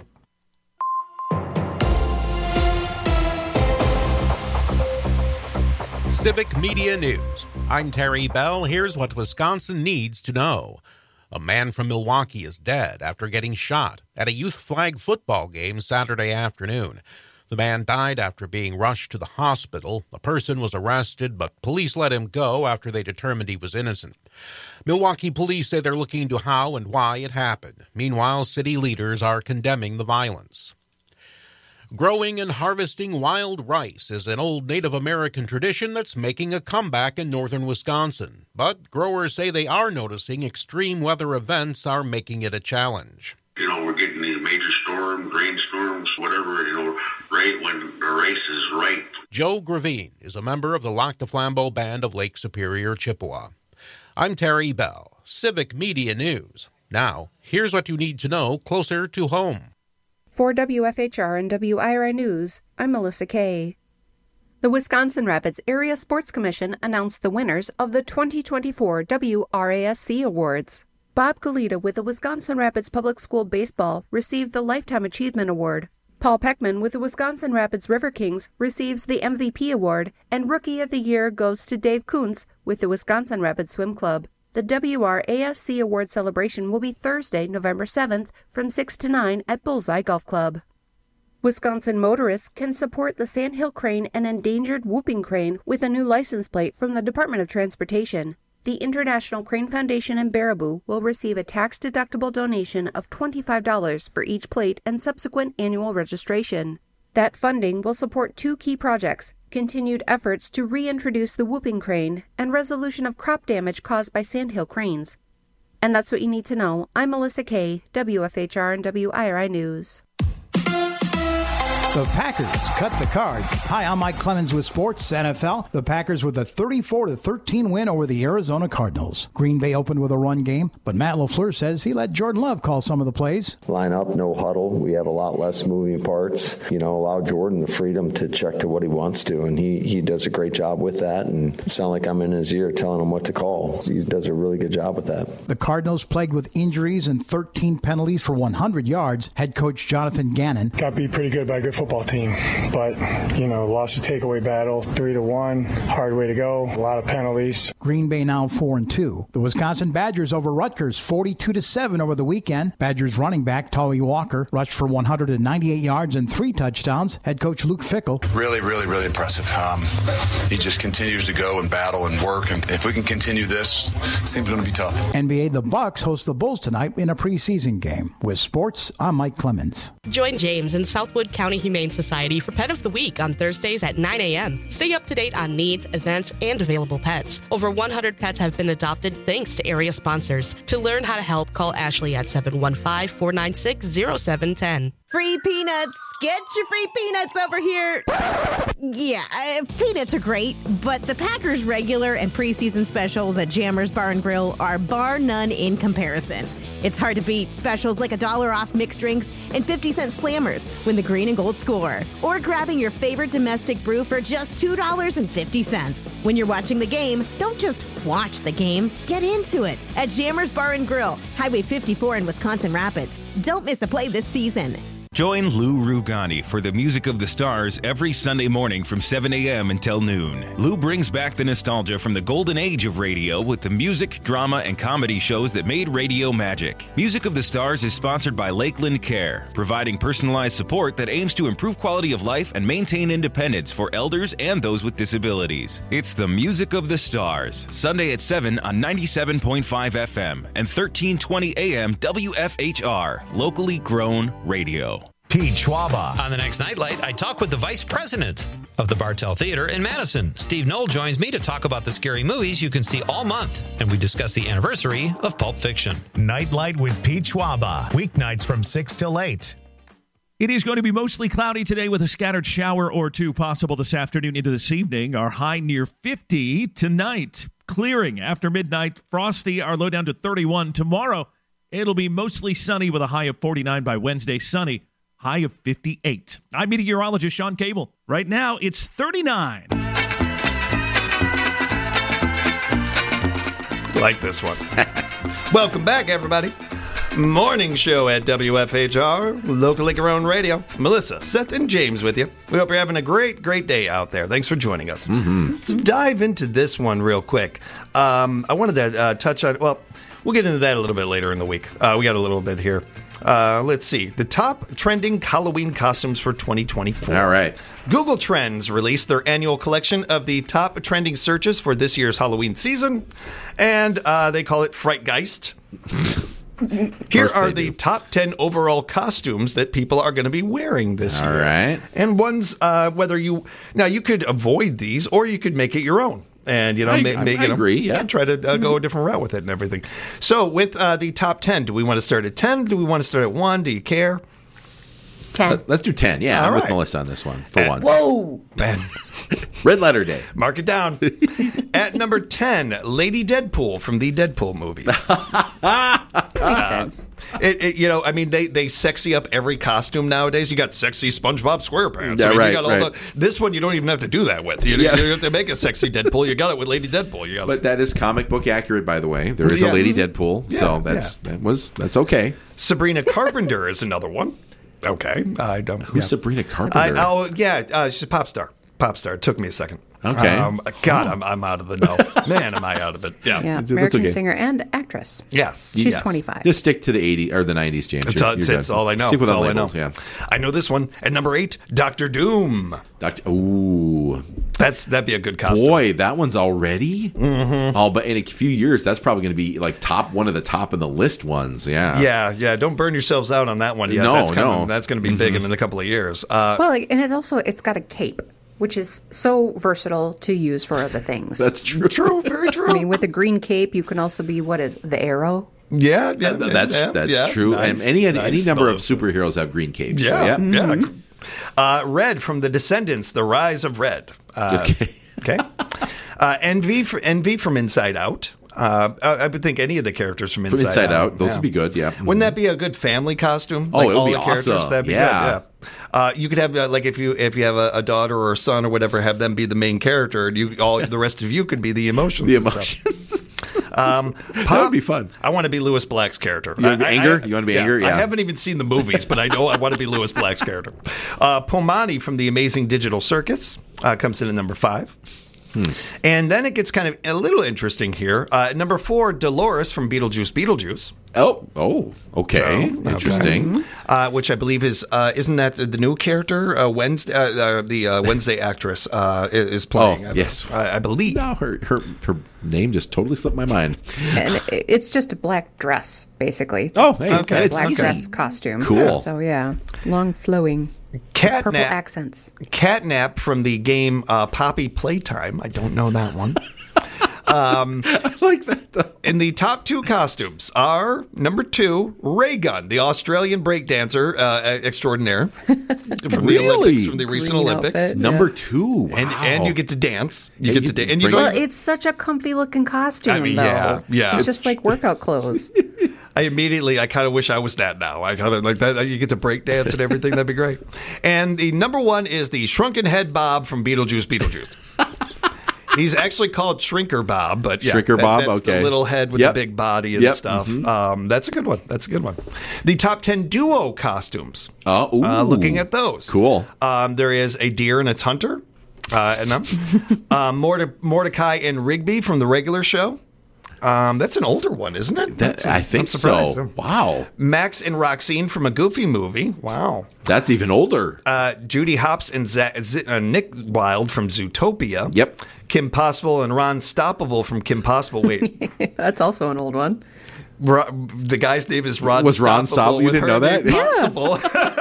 Civic Media News. I'm Terry Bell. Here's what Wisconsin needs to know. A man from Milwaukee is dead after getting shot at a youth flag football game Saturday afternoon. The man died after being rushed to the hospital. The person was arrested, but police let him go after they determined he was innocent. Milwaukee police say they're looking into how and why it happened. Meanwhile, city leaders are condemning the violence. Growing and harvesting wild rice is an old Native American tradition that's making a comeback in northern Wisconsin. But growers say they are noticing extreme weather events are making it a challenge. We're getting these major storms, rainstorms, whatever, right when the rice is ripe. Joe Gravine is a member of the Lac du Flambeau Band of Lake Superior, Chippewa. I'm Terry Bell, Civic Media News. Now, here's what you need to know closer to home. For WFHR and WIRI News, I'm Melissa Kay. The Wisconsin Rapids Area Sports Commission announced the winners of the 2024 WRASC Awards. Bob Galita with the Wisconsin Rapids Public School Baseball received the Lifetime Achievement Award. Paul Peckman with the Wisconsin Rapids River Kings receives the MVP Award, and Rookie of the Year goes to Dave Kuntz with the Wisconsin Rapids Swim Club. The WRASC Award celebration will be Thursday, November 7th from 6 to 9 at Bullseye Golf Club. Wisconsin motorists can support the Sandhill Crane and endangered whooping crane with a new license plate from the Department of Transportation. The International Crane Foundation in Baraboo will receive a tax-deductible donation of $25 for each plate and subsequent annual registration. That funding will support two key projects: continued efforts to reintroduce the whooping crane and resolution of crop damage caused by sandhill cranes. And that's what you need to know. I'm Melissa Kay, WFHR and WIRI News. The Packers cut the cards. Hi, I'm Mike Clemens with Sports NFL. The Packers with a 34-13 win over the Arizona Cardinals. Green Bay opened with a run game, but Matt LaFleur says he let Jordan Love call some of the plays. Line up, no huddle. We have a lot less moving parts. Allow Jordan the freedom to check to what he wants to, and he does a great job with that. And it sounds like I'm in his ear telling him what to call. He does a really good job with that. The Cardinals, plagued with injuries and 13 penalties for 100 yards, head coach Jonathan Gannon. Got beat pretty good by a good football team, but lost a takeaway battle, 3-1, hard way to go, a lot of penalties. Green Bay now 4-2. The Wisconsin Badgers over Rutgers 42-7 over the weekend. Badgers running back Tawee Walker rushed for 198 yards and 3 touchdowns. Head coach Luke Fickell. Really, really, really impressive. He just continues to go and battle and work, and if we can continue this, it seems going to be tough. NBA, the Bucks host the Bulls tonight in a preseason game. With sports, I'm Mike Clemens. Join James in Southwood County Humane Society for Pet of the Week on Thursdays at 9 a.m. Stay up to date on needs, events, and available pets. Over 100 pets have been adopted thanks to area sponsors. To learn how to help, call Ashley at 715-496-0710. Free peanuts! Get your free peanuts over here! Yeah, peanuts are great, but the Packers regular and preseason specials at Jammers Bar and Grill are bar none in comparison. It's hard to beat specials like $1 off mixed drinks and 50-cent slammers when the green and gold score, or grabbing your favorite domestic brew for just $2.50. When you're watching the game, don't just watch the game, get into it at Jammers Bar and Grill, Highway 54 in Wisconsin Rapids. Don't miss a play this season. Join Lou Rugani for the Music of the Stars every Sunday morning from 7 a.m. until noon. Lou brings back the nostalgia from the golden age of radio with the music, drama, and comedy shows that made radio magic. Music of the Stars is sponsored by Lakeland Care, providing personalized support that aims to improve quality of life and maintain independence for elders and those with disabilities. It's the Music of the Stars, Sunday at 7 on 97.5 FM and 1320 AM WFHR, locally grown radio. Pete Schwaba. On the next Nightlight, I talk with the vice president of the Bartell Theater in Madison. Steve Knoll joins me to talk about the scary movies you can see all month, and we discuss the anniversary of Pulp Fiction. Nightlight with Pete Schwaba. Weeknights from 6 till 8. It is going to be mostly cloudy today with a scattered shower or two possible this afternoon into this evening. Our high near 50 tonight. Clearing after midnight. Frosty, our low down to 31. Tomorrow, it'll be mostly sunny with a high of 49 by Wednesday. Sunny. High of 58. I'm meteorologist Sean Cable. Right now, it's 39. Like this one. Welcome back, everybody. Morning show at WFHR, locally grown radio. Melissa, Seth, and James with you. We hope you're having a great, great day out there. Thanks for joining us. Mm-hmm. Let's dive into this one real quick. I wanted to touch on, well, we'll get into that a little bit later in the week. We got a little bit here. Let's see. The top trending Halloween costumes for 2024. All right. Google Trends released their annual collection of the top trending searches for this year's Halloween season, and they call it Frightgeist. Here are the top 10 overall costumes that people are going to be wearing this year. All right. And ones, whether you could avoid these or you could make it your own. And, I agree, yeah. Try to go a different route with it and everything. So, with the top 10, do we want to start at 10? Do we want to start at 1? Do you care? 10. Let's do 10. Yeah, All I'm right. with Melissa on this one for once. Whoa! Man. Red Letter Day. Mark it down. At number 10, Lady Deadpool from the Deadpool movies. Makes sense. They sexy up every costume nowadays. You got sexy SpongeBob SquarePants. Yeah, you got all this one you don't even have to do that with. You have to make a sexy Deadpool. You got it with Lady Deadpool. But that is comic book accurate, by the way. There is a Lady Deadpool, so that's okay. Sabrina Carpenter is another one. Okay, I don't. Who's Sabrina Carpenter? She's a pop star. It took me a second. Okay. I'm out of the know. Man, am I out of it? Yeah. American singer and actress. Yes. She's 25. Just stick to the 80s or the 90s, James. That's all I know. Stick with all labels, I know. I know this one. At number 8, Dr. Doom. Ooh. That'd be a good costume. Boy, that one's already? Mm-hmm. Oh, but in a few years, that's probably going to be like one of the top of the list ones. Yeah. Yeah. Don't burn yourselves out on that one yet. No, that's going to be big in a couple of years. And it's got a cape, which is so versatile to use for other things. That's true. Very true. I mean, with a green cape, you can also be, the Arrow? Yeah, that's true. Nice, and any number of superheroes have green capes. Yeah, so yeah. Red from The Descendants, The Rise of Red. Okay. Envy from Inside Out. I would think any of the characters from Inside Out. Those would be good, yeah. Wouldn't that be a good family costume? Oh, it would be awesome. That'd be good, yeah. You could have if you have a daughter or a son or whatever, have them be the main character, and the rest of you could be the emotions. That would be fun. I want to be Lewis Black's character. You want to be Anger? You want to be Anger? Yeah. I haven't even seen the movies, but I know I want to be Lewis Black's character. Pomani from The Amazing Digital Circus comes in at number 5. And then it gets kind of a little interesting here. Number 4, Dolores from Beetlejuice. Oh, okay. Interesting. Which I believe isn't that the new character? Wednesday, the Wednesday actress is playing. Yes. I believe. No, her name just totally slipped my mind. And it's just a black dress, basically. Okay. Black dress costume. Cool. So, long flowing. Purple accents. Catnap from the game Poppy Playtime. I don't know that one. I like that, though. And the top 2 costumes are, number 2, Ray Gun, the Australian breakdancer extraordinaire from the Olympics, from the recent Olympics. Outfit, number 2, wow. And you get to dance. It's such a comfy looking costume, though. Yeah. It's just like workout clothes. I kind of wish I was that now. I kind of like that. You get to break dance and everything. That'd be great. And the number 1 is the Shrunken Head Bob from Beetlejuice. He's actually called Shrinker Bob, but Shrinker Bob, that's the little head with the big body and stuff. Mm-hmm. That's a good one. The top 10 duo costumes. Looking at those. Cool. There is a deer and its hunter. Mordecai and Rigby from the regular show. That's an older one, isn't it? I think so. Wow. Max and Roxine from a Goofy movie. Wow. That's even older. Judy Hopps and Nick Wilde from Zootopia. Yep. Kim Possible and Ron Stoppable from Kim Possible. Wait. That's also an old one. The guy's name is Ron Stoppable. Was Ron Stoppable? You didn't know that? Possible.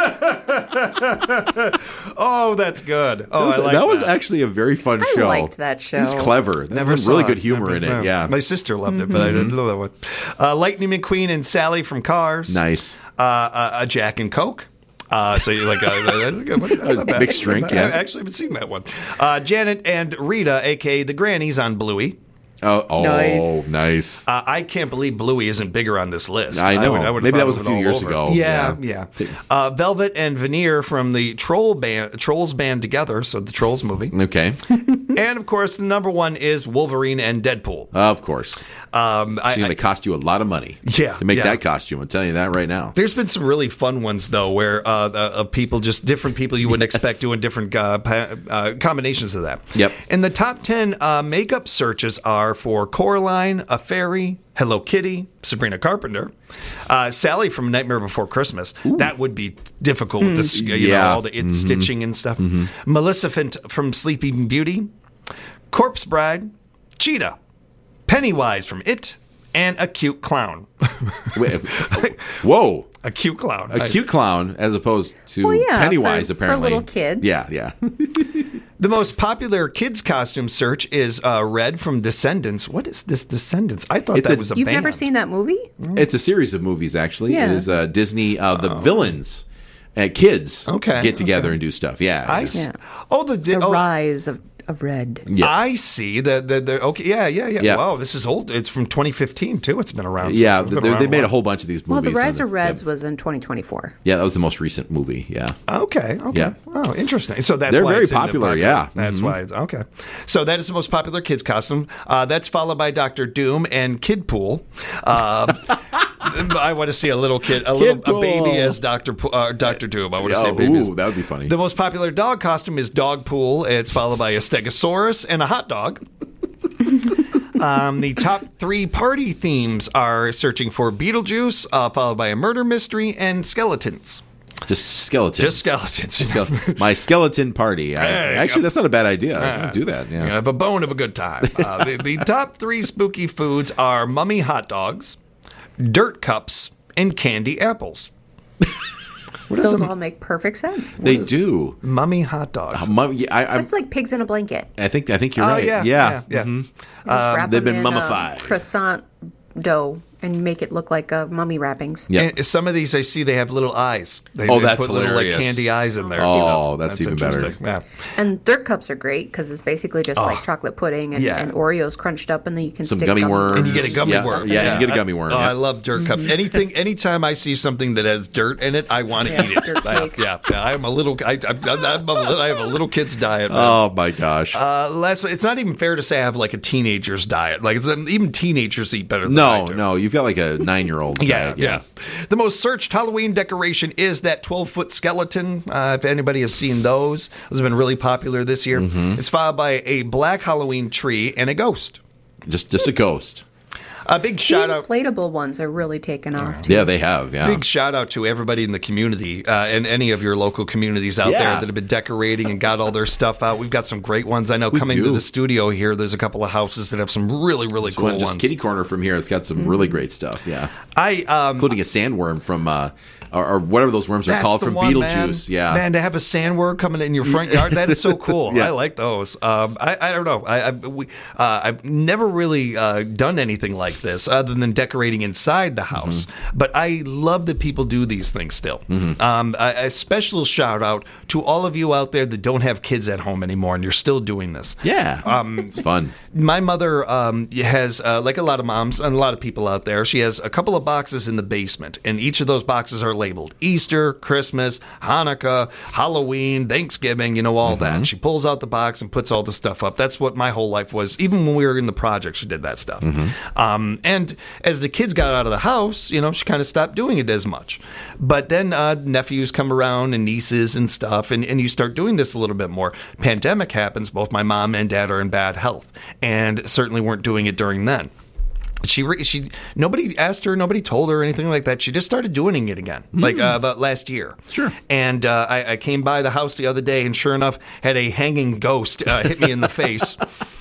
Oh, that's good. Oh, that was actually a very fun show. I liked that show. It was clever. There was really good humor in it. Yeah. My sister loved it, but I didn't know that one. Lightning McQueen and Sally from Cars. Nice. A Jack and Coke. So you're like that's a good one. That's not bad. Mixed drink. Yeah. I actually haven't seen that one. Janet and Rita, aka the Grannies, on Bluey. Nice. I can't believe Bluey isn't bigger on this list. I know. Maybe that was a few years ago. Yeah. Velvet and Veneer from the Trolls Band Together, so the Trolls movie. Okay. And, of course, the number 1 is Wolverine and Deadpool. Of course. It's going to cost you a lot of money to make that costume. I'm telling you that right now. There's been some really fun ones, though, where different people you wouldn't expect doing different combinations of that. Yep. And the top 10 makeup searches are for Coraline, a fairy, Hello Kitty, Sabrina Carpenter, Sally from Nightmare Before Christmas. Ooh. That would be difficult with this, all the stitching and stuff. Mm-hmm. Maleficent from Sleeping Beauty, Corpse Bride, Cheetah, Pennywise from It, and a cute clown. Whoa. A cute clown. A cute clown as opposed to Pennywise, apparently. For little kids. Yeah. The most popular kids' costume search is Red from Descendants. What is this Descendants? I thought that was a band. You've never seen that movie? It's a series of movies, actually. Yeah. It is Disney, the villains. Kids get together and do stuff. Yeah. The rise of of red. Yeah. I see. Okay. Yeah. Wow, this is old. It's from 2015 too. It's been around. Yeah, they made a whole bunch of these Well, movies. The Rise of Reds was in 2024. Yeah, that was the most recent movie. Yeah. Okay. Yeah. Oh, interesting. So that's they're why very it's popular. Yeah. That's why. Okay. So that is the most popular kids costume. That's followed by Dr. Doom and Kid Pool. I want to see a little kid, a baby as Dr. Doom. I want to see a baby. Ooh, that would be funny. The most popular dog costume is Dog Pool. It's followed by a Stegosaurus and a hot dog. The top 3 party themes are searching for Beetlejuice, followed by a murder mystery, and skeletons. Just skeletons. Just skeletons. My skeleton party. Actually, that's not a bad idea. I can do that. Yeah. You have a bone of a good time. The top 3 spooky foods are mummy hot dogs, dirt cups, and candy apples. Those all make perfect sense. They do. Mummy hot dogs. It's like pigs in a blanket. I think you're right. Yeah. Mm-hmm. They've been mummified. Croissant dough and make it look like mummy wrappings. Yeah. And some of these I see they have little eyes. They that's put hilarious. little like candy eyes in there. Oh, that's even better. Yeah. And dirt cups are great because it's basically just like chocolate pudding and Oreos crunched up, and then you can some stick gummy worms. And you get a gummy worm. Yeah, you get a gummy worm. I love dirt cups. Anytime I see something that has dirt in it, I want to eat it. I'm a little. I have a little kid's diet. Man. Oh my gosh. It's not even fair to say I have like a teenager's diet. Like even teenagers eat better than I do. No, you've got like a 9-year-old diet. Yeah. The most searched Halloween decoration is that 12-foot skeleton. If anybody has seen those have been really popular this year. Mm-hmm. It's followed by a black Halloween tree and a ghost. Just a ghost. A big shout out. Inflatable ones are really taking off. Yeah, they have. Yeah. Big shout out to everybody in the community and any of your local communities out there that have been decorating and got all their stuff out. We've got some great ones. I know coming to the studio here, there's a couple of houses that have some really cool ones. Just kitty corner from here, it's got some really great stuff. Yeah, including a sandworm from. Or whatever those worms are called from Beetlejuice. Man, to have a sandworm coming in your front yard, that is so cool. I like those. I don't know. I've never really done anything like this other than decorating inside the house. Mm-hmm. But I love that people do these things still. Mm-hmm. A special shout out to all of you out there that don't have kids at home anymore and you're still doing this. Yeah, it's fun. My mother has, like a lot of moms and a lot of people out there, she has a couple of boxes in the basement, and each of those boxes are labeled Easter, Christmas, Hanukkah, Halloween, Thanksgiving, all that. And she pulls out the box and puts all the stuff up. That's what my whole life was. Even when we were in the project, she did that stuff. Mm-hmm. And as the kids got out of the house, she kind of stopped doing it as much. But then nephews come around and nieces and stuff, and you start doing this a little bit more. Pandemic happens. Both my mom and dad are in bad health, and certainly weren't doing it during then. She nobody asked her, nobody told her anything like that. She just started doing it again, like about last year. Sure. And I came by the house the other day, and sure enough, had a hanging ghost hit me in the face.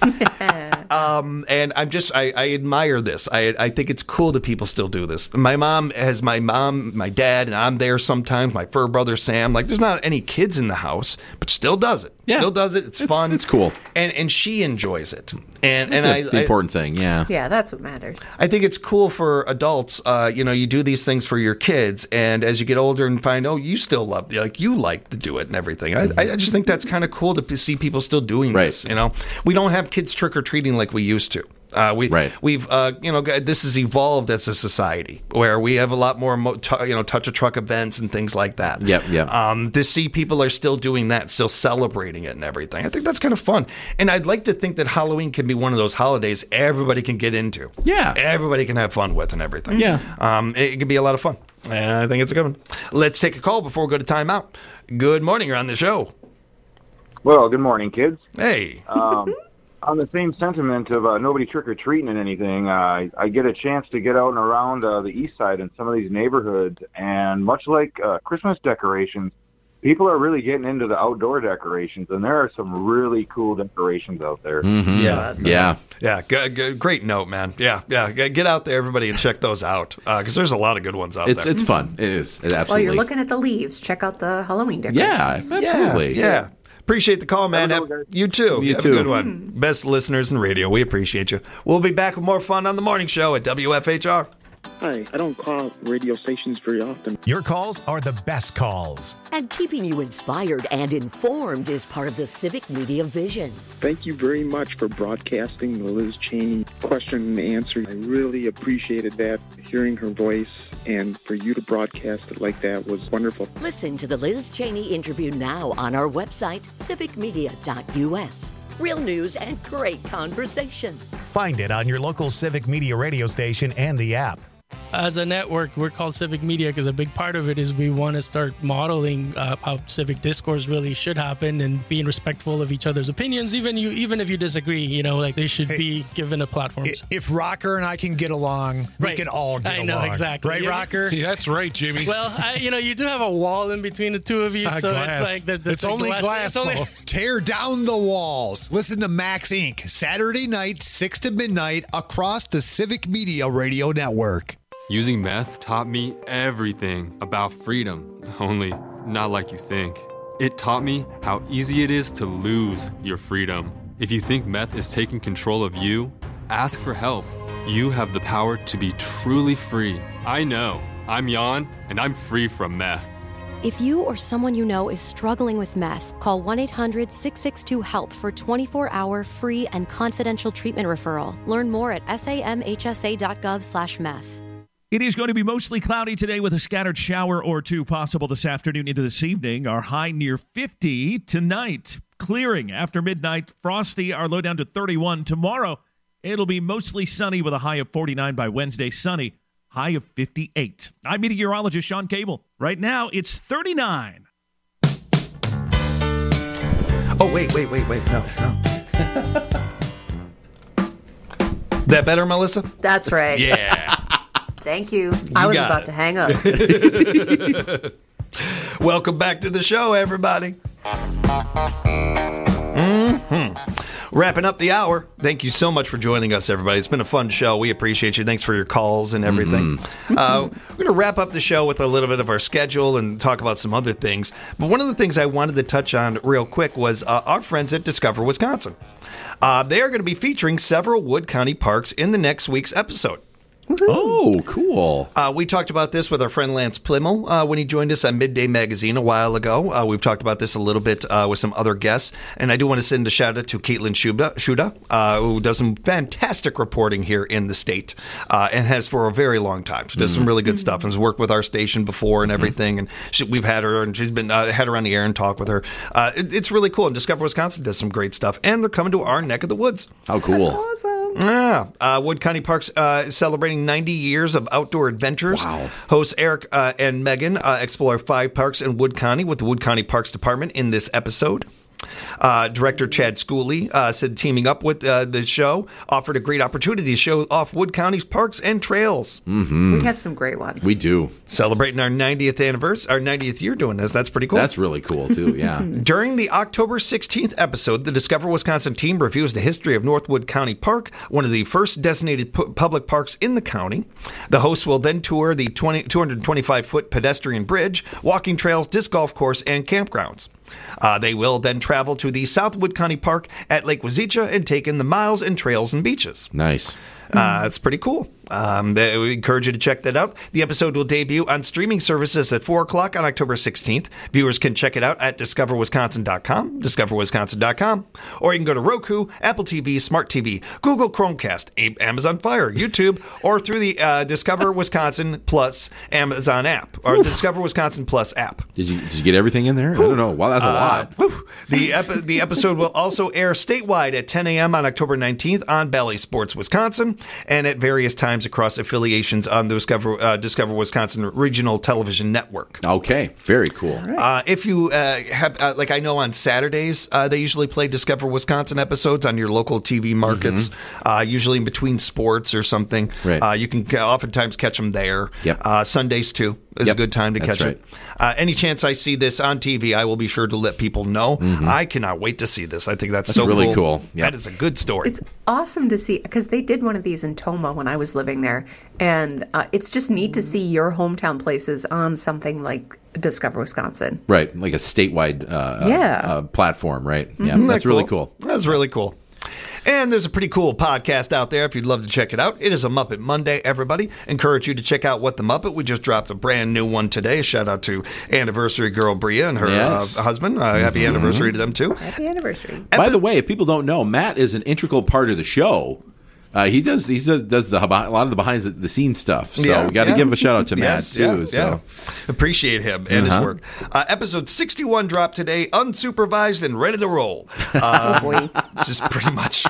And I admire this. I think it's cool that people still do this. My mom has my dad, and I'm there sometimes. My fur brother Sam. Like, there's not any kids in the house, but still does it. Yeah. Still does it. It's fun. It's cool. And she enjoys it. And the important thing. Yeah. Yeah, that's what matters. I think it's cool for adults. You do these things for your kids, and as you get older and find, you still love, you like to do it and everything. I just think that's kind of cool to see people still doing this. We don't have kids trick or treating like we used to. We've this has evolved as a society where we have a lot more touch a truck events and things like that. Yep. To see people are still doing that, still celebrating it and everything. I think that's kind of fun. And I'd like to think that Halloween can be one of those holidays everybody can get into. Yeah. Everybody can have fun with and everything. Yeah. It can be a lot of fun. And I think it's a good one. Let's take a call before we go to timeout. Good morning. You're on the show. Well, good morning, kids. Hey. On the same sentiment of nobody trick-or-treating and anything, I get a chance to get out and around the east side in some of these neighborhoods, and much like Christmas decorations, people are really getting into the outdoor decorations, and there are some really cool decorations out there. Mm-hmm. Yeah. Great note, man. Yeah. Get out there, everybody, and check those out, because there's a lot of good ones out there. It's fun. It is. It absolutely. While you're looking at the leaves, check out the Halloween decorations. Yeah, absolutely. Yeah. Appreciate the call, man. You too. You Have too. a good one. Best listeners in radio. We appreciate you. We'll be back with more fun on the morning show at WFHR. Hi, I don't call radio stations very often. Your calls are the best calls. And keeping you inspired and informed is part of the Civic Media vision. Thank you very much for broadcasting the Liz Cheney question and answer. I really appreciated that, hearing her voice, and for you to broadcast it like that was wonderful. Listen to the Liz Cheney interview now on our website, civicmedia.us. Real news and great conversation. Find it on your local Civic Media radio station and the app. As a network, we're called Civic Media because a big part of it is we want to start modeling how civic discourse really should happen and being respectful of each other's opinions, even if you disagree. They should be given a platform. If Rocker and I can get along, we can all get along. I know, exactly. Right, Rocker? Yeah, that's right, Jimmy. Well, you do have a wall in between the two of you, so glass. it's like it's only glass. Tear down the walls. Listen to Max Inc. Saturday night, 6 to midnight, across the Civic Media Radio Network. Using meth taught me everything about freedom, only not like you think. It taught me how easy it is to lose your freedom. If you think meth is taking control of you, ask for help. You have the power to be truly free. I know. I'm Jan, and I'm free from meth. If you or someone you know is struggling with meth, call 1-800-662-HELP for 24-hour free and confidential treatment referral. Learn more at samhsa.gov/meth. It is going to be mostly cloudy today with a scattered shower or two possible this afternoon into this evening. Our high near 50 tonight. Clearing after midnight. Frosty, our low down to 31. Tomorrow, it'll be mostly sunny with a high of 49 by Wednesday. Sunny, high of 58. I'm meteorologist Sean Cable. Right now, it's 39. Oh, wait. No. That better, Melissa? That's right. Yeah. Thank you. I was about to hang up. Welcome back to the show, everybody. Wrapping up the hour. Thank you so much for joining us, everybody. It's been a fun show. We appreciate you. Thanks for your calls and everything. We're going to wrap up the show with a little bit of our schedule and talk about some other things. But one of the things I wanted to touch on real quick was our friends at Discover Wisconsin. They are going to be featuring several Wood County parks in the next week's episode. Woo-hoo. Oh, cool. We talked about this with our friend Lance Plimmel when he joined us on Midday Magazine a while ago. We've talked about this a little bit with some other guests. And I do want to send a shout out to Caitlin Shuda, who does some fantastic reporting here in the state and has for a very long time. She does some really good stuff and has worked with our station before and everything. And we've had her, and she's been had her on the air and talk with her. It's really cool. And Discover Wisconsin does some great stuff. And they're coming to our neck of the woods. How cool. That's awesome. Yeah. Wood County Parks celebrating 90 years of outdoor adventures. Wow. Hosts Eric and Megan explore 5 parks in Wood County with the Wood County Parks Department in this episode. Director Chad Schooley said teaming up with the show offered a great opportunity to show off Wood County's parks and trails. We have some great ones. We do. Celebrating our 90th anniversary, our 90th year doing this. That's pretty cool. That's really cool, too, yeah. During the October 16th episode, the Discover Wisconsin team reviews the history of Northwood County Park, one of the first designated public parks in the county. The hosts will then tour the 225-foot pedestrian bridge, walking trails, disc golf course, and campgrounds. They will then travel to the Southwood County Park at Lake Wazeecha and take in the miles and trails and beaches. Nice. That's pretty cool. We encourage you to check that out. The episode will debut on streaming services at 4 o'clock on October 16th. Viewers can check it out at discoverwisconsin.com, discoverwisconsin.com, or you can go to Roku, Apple TV, Smart TV, Google Chromecast, Amazon Fire, YouTube, or through the Discover Wisconsin Plus Amazon app, or Discover Wisconsin Plus app. Did you get everything in there? I don't know. Wow, that's a lot. The episode will also air statewide at 10 a.m. on October 19th on Bally Sports Wisconsin and at various times across affiliations on the Discover Wisconsin Regional Television Network. Okay, very cool. Right. If you have, like I know on Saturdays, they usually play Discover Wisconsin episodes on your local TV markets, usually in between sports or something. Right. You can oftentimes catch them there. Yep. Sundays, too, is a good time to catch it. Any chance I see this on TV, I will be sure to let people know. I cannot wait to see this. I think that's so really cool. Yep. That is a good story. It's awesome to see, because they did one of these in Toma when I was living there, and it's just neat to see your hometown places on something like Discover Wisconsin. Right, like a statewide platform, right? Yeah, that's really cool. That's really cool. And there's a pretty cool podcast out there if you'd love to check it out. It is a Muppet Monday, everybody. Encourage you to check out What the Muppet. We just dropped a brand new one today. Shout out to anniversary girl Bria and her husband. Happy anniversary to them, too. Happy anniversary. By the way, if people don't know, Matt is an integral part of the show. He does a lot of the behind the scenes stuff. So we got to give a shout out to Matt too. So appreciate him and his work. Episode 61 dropped today, unsupervised and ready to roll. Just pretty much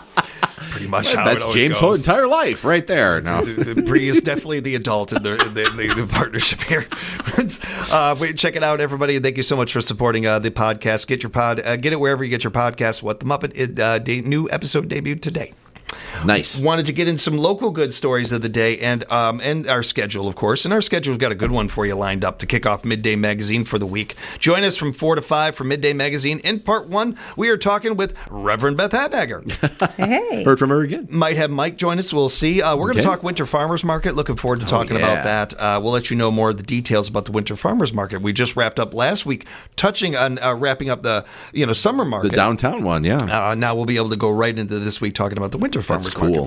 how that's it always James' goes. whole entire life right there. No. Bree is definitely the adult in the partnership here. Check it out, everybody. Thank you so much for supporting the podcast. Get it wherever you get your podcast. What the Muppet new episode debuted today. Nice. Wanted to get in some local good stories of the day and our schedule, of course. And our schedule's got a good one for you lined up to kick off Midday Magazine for the week. Join us from 4 to 5 for Midday Magazine. In part 1, we are talking with Reverend Beth Habegger. Hey. Heard from her again. Might have Mike join us. We'll see. We're going to talk Winter Farmers Market. Looking forward to talking about that. We'll let you know more of the details about the Winter Farmers Market. We just wrapped up last week touching on wrapping up the summer market. The downtown one, yeah. Now we'll be able to go right into this week talking about the Winter Farmers Market. Cool.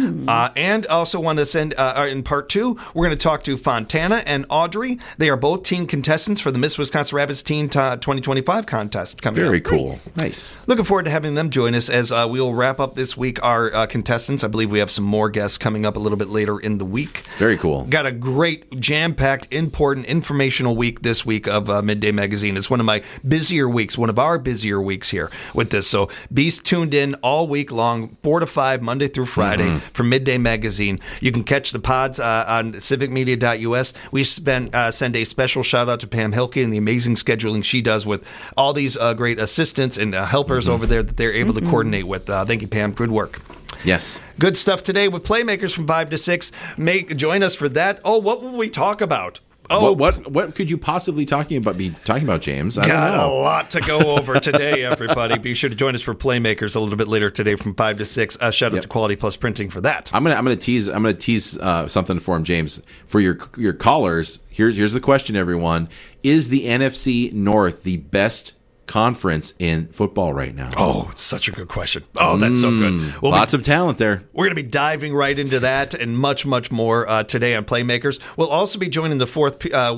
And also want to send, in part 2, we're going to talk to Fontana and Audrey. They are both teen contestants for the Miss Wisconsin Rapids Teen 2025 contest coming up. Very cool. Nice. Looking forward to having them join us as we'll wrap up this week our contestants. I believe we have some more guests coming up a little bit later in the week. Very cool. Got a great, jam-packed, important, informational week this week of Midday Magazine. It's one of my busier weeks, one of our busier weeks here with this. So be tuned in all week long, 4 to 5, Monday through Friday for Midday Magazine. You can catch the pods on civicmedia.us. We send a special shout out to Pam Hilke and the amazing scheduling she does with all these great assistants and helpers over there that they're able to coordinate with. Thank you, Pam. Good work. Yes. Good stuff today with Playmakers from 5 to 6. Join us for that. Oh, what will we talk about? Oh, what could you possibly be talking about, James? I don't know. A lot to go over today, everybody. Be sure to join us for Playmakers a little bit later today from 5 to 6. Shout out to Quality Plus Printing for that. I'm gonna tease something for him, James. For your callers, here's the question, everyone: is the NFC North the best conference in football right now? Oh, it's such a good question. Oh, that's so good. Lots of talent there. We're going to be diving right into that and much, much more today on Playmakers. We'll also be joining the fourth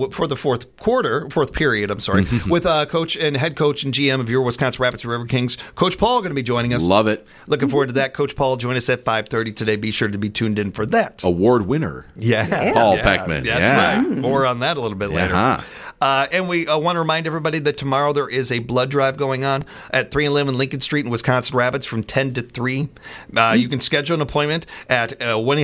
period, with coach and head coach and GM of your Wisconsin Rapids River Kings, Coach Paul, going to be joining us. Love it. Looking forward to that. Coach Paul, join us at 5:30 today. Be sure to be tuned in for that. Award winner. Yeah. Paul Peckman. That's right. More on that a little bit later. And we want to remind everybody that tomorrow there is a blood drive going on at 311 Lincoln Street in Wisconsin Rapids from 10 to 3. You can schedule an appointment at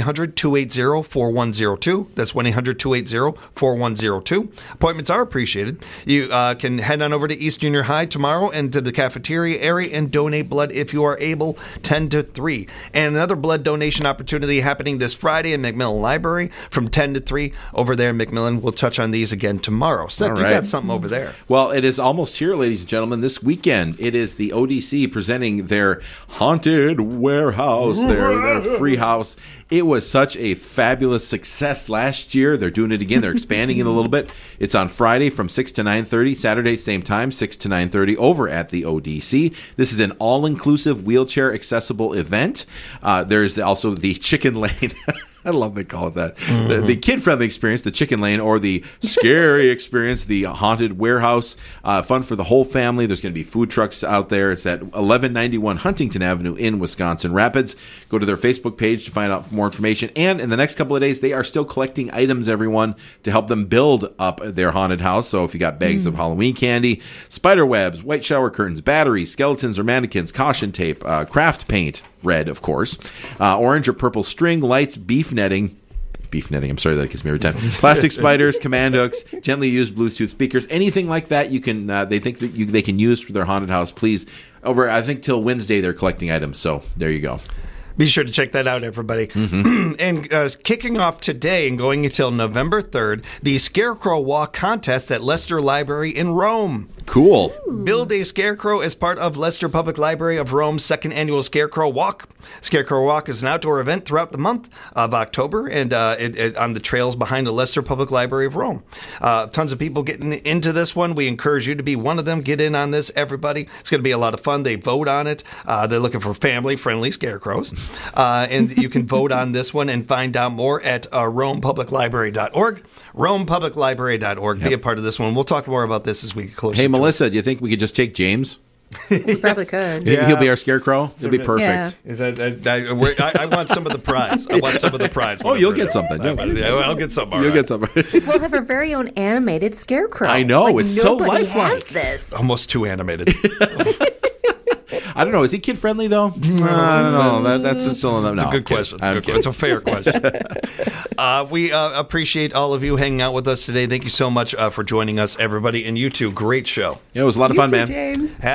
1-800-280-4102. That's 1-800-280-4102. Appointments are appreciated. You can head on over to East Junior High tomorrow and to the cafeteria area and donate blood if you are able, 10 to 3. And another blood donation opportunity happening this Friday in McMillan Library from 10 to 3 over there in McMillan. We'll touch on these again tomorrow. Seth, you got something over there. Well, it is almost here, ladies and gentlemen. This weekend, it is the ODC presenting their Haunted Warehouse, their free house. It was such a fabulous success last year. They're doing it again. They're expanding it a little bit. It's on Friday from 6 to 9:30. Saturday, same time, 6 to 9:30 over at the ODC. This is an all-inclusive, wheelchair-accessible event. There's also the Chicken Lane. I love they call it that. The kid-friendly experience, the Chicken Lane, or the scary experience, the Haunted Warehouse. Fun for the whole family. There's going to be food trucks out there. It's at 1191 Huntington Avenue in Wisconsin Rapids. Go to their Facebook page to find out more information. And in the next couple of days, they are still collecting items, everyone, to help them build up their haunted house. So if you got bags of Halloween candy, spider webs, white shower curtains, batteries, skeletons or mannequins, caution tape, craft paint, red, of course, orange or purple string, lights, beef netting, I'm sorry, that gets me every time. Plastic spiders, command hooks, gently used Bluetooth speakers, anything like that you can. They think that they can use for their haunted house. Please, I think till Wednesday they're collecting items. So there you go. Be sure to check that out, everybody. And kicking off today and going until November 3rd, the Scarecrow Walk contest at Leicester Library in Rome. Cool. Build a scarecrow as part of Leicester Public Library of Rome's second annual Scarecrow Walk. Scarecrow Walk is an outdoor event throughout the month of October and on the trails behind the Leicester Public Library of Rome. Tons of people getting into this one. We encourage you to be one of them. Get in on this, everybody. It's going to be a lot of fun. They vote on it. They're looking for family-friendly scarecrows. And you can vote on this one and find out more at romepubliclibrary.org. romepubliclibrary.org. Be a part of this one. We'll talk more about this as we get closer. Hey, Melissa, do you think we could just take James? We probably could. He'll be our scarecrow. It'll be perfect. Yeah. Is that, I want some of the prize. I want some of the prize. Oh, you'll get something. I'll get some. You'll get something. We'll have our very own animated scarecrow. I know. Like, it's so nobody lifelike. has this. Almost too animated. I don't know. Is he kid friendly though? I don't know. That's still enough. No, It's a good question. It's a fair question. We appreciate all of you hanging out with us today. Thank you so much for joining us, everybody, and you too. Great show. Yeah, it was a lot of fun, man. James.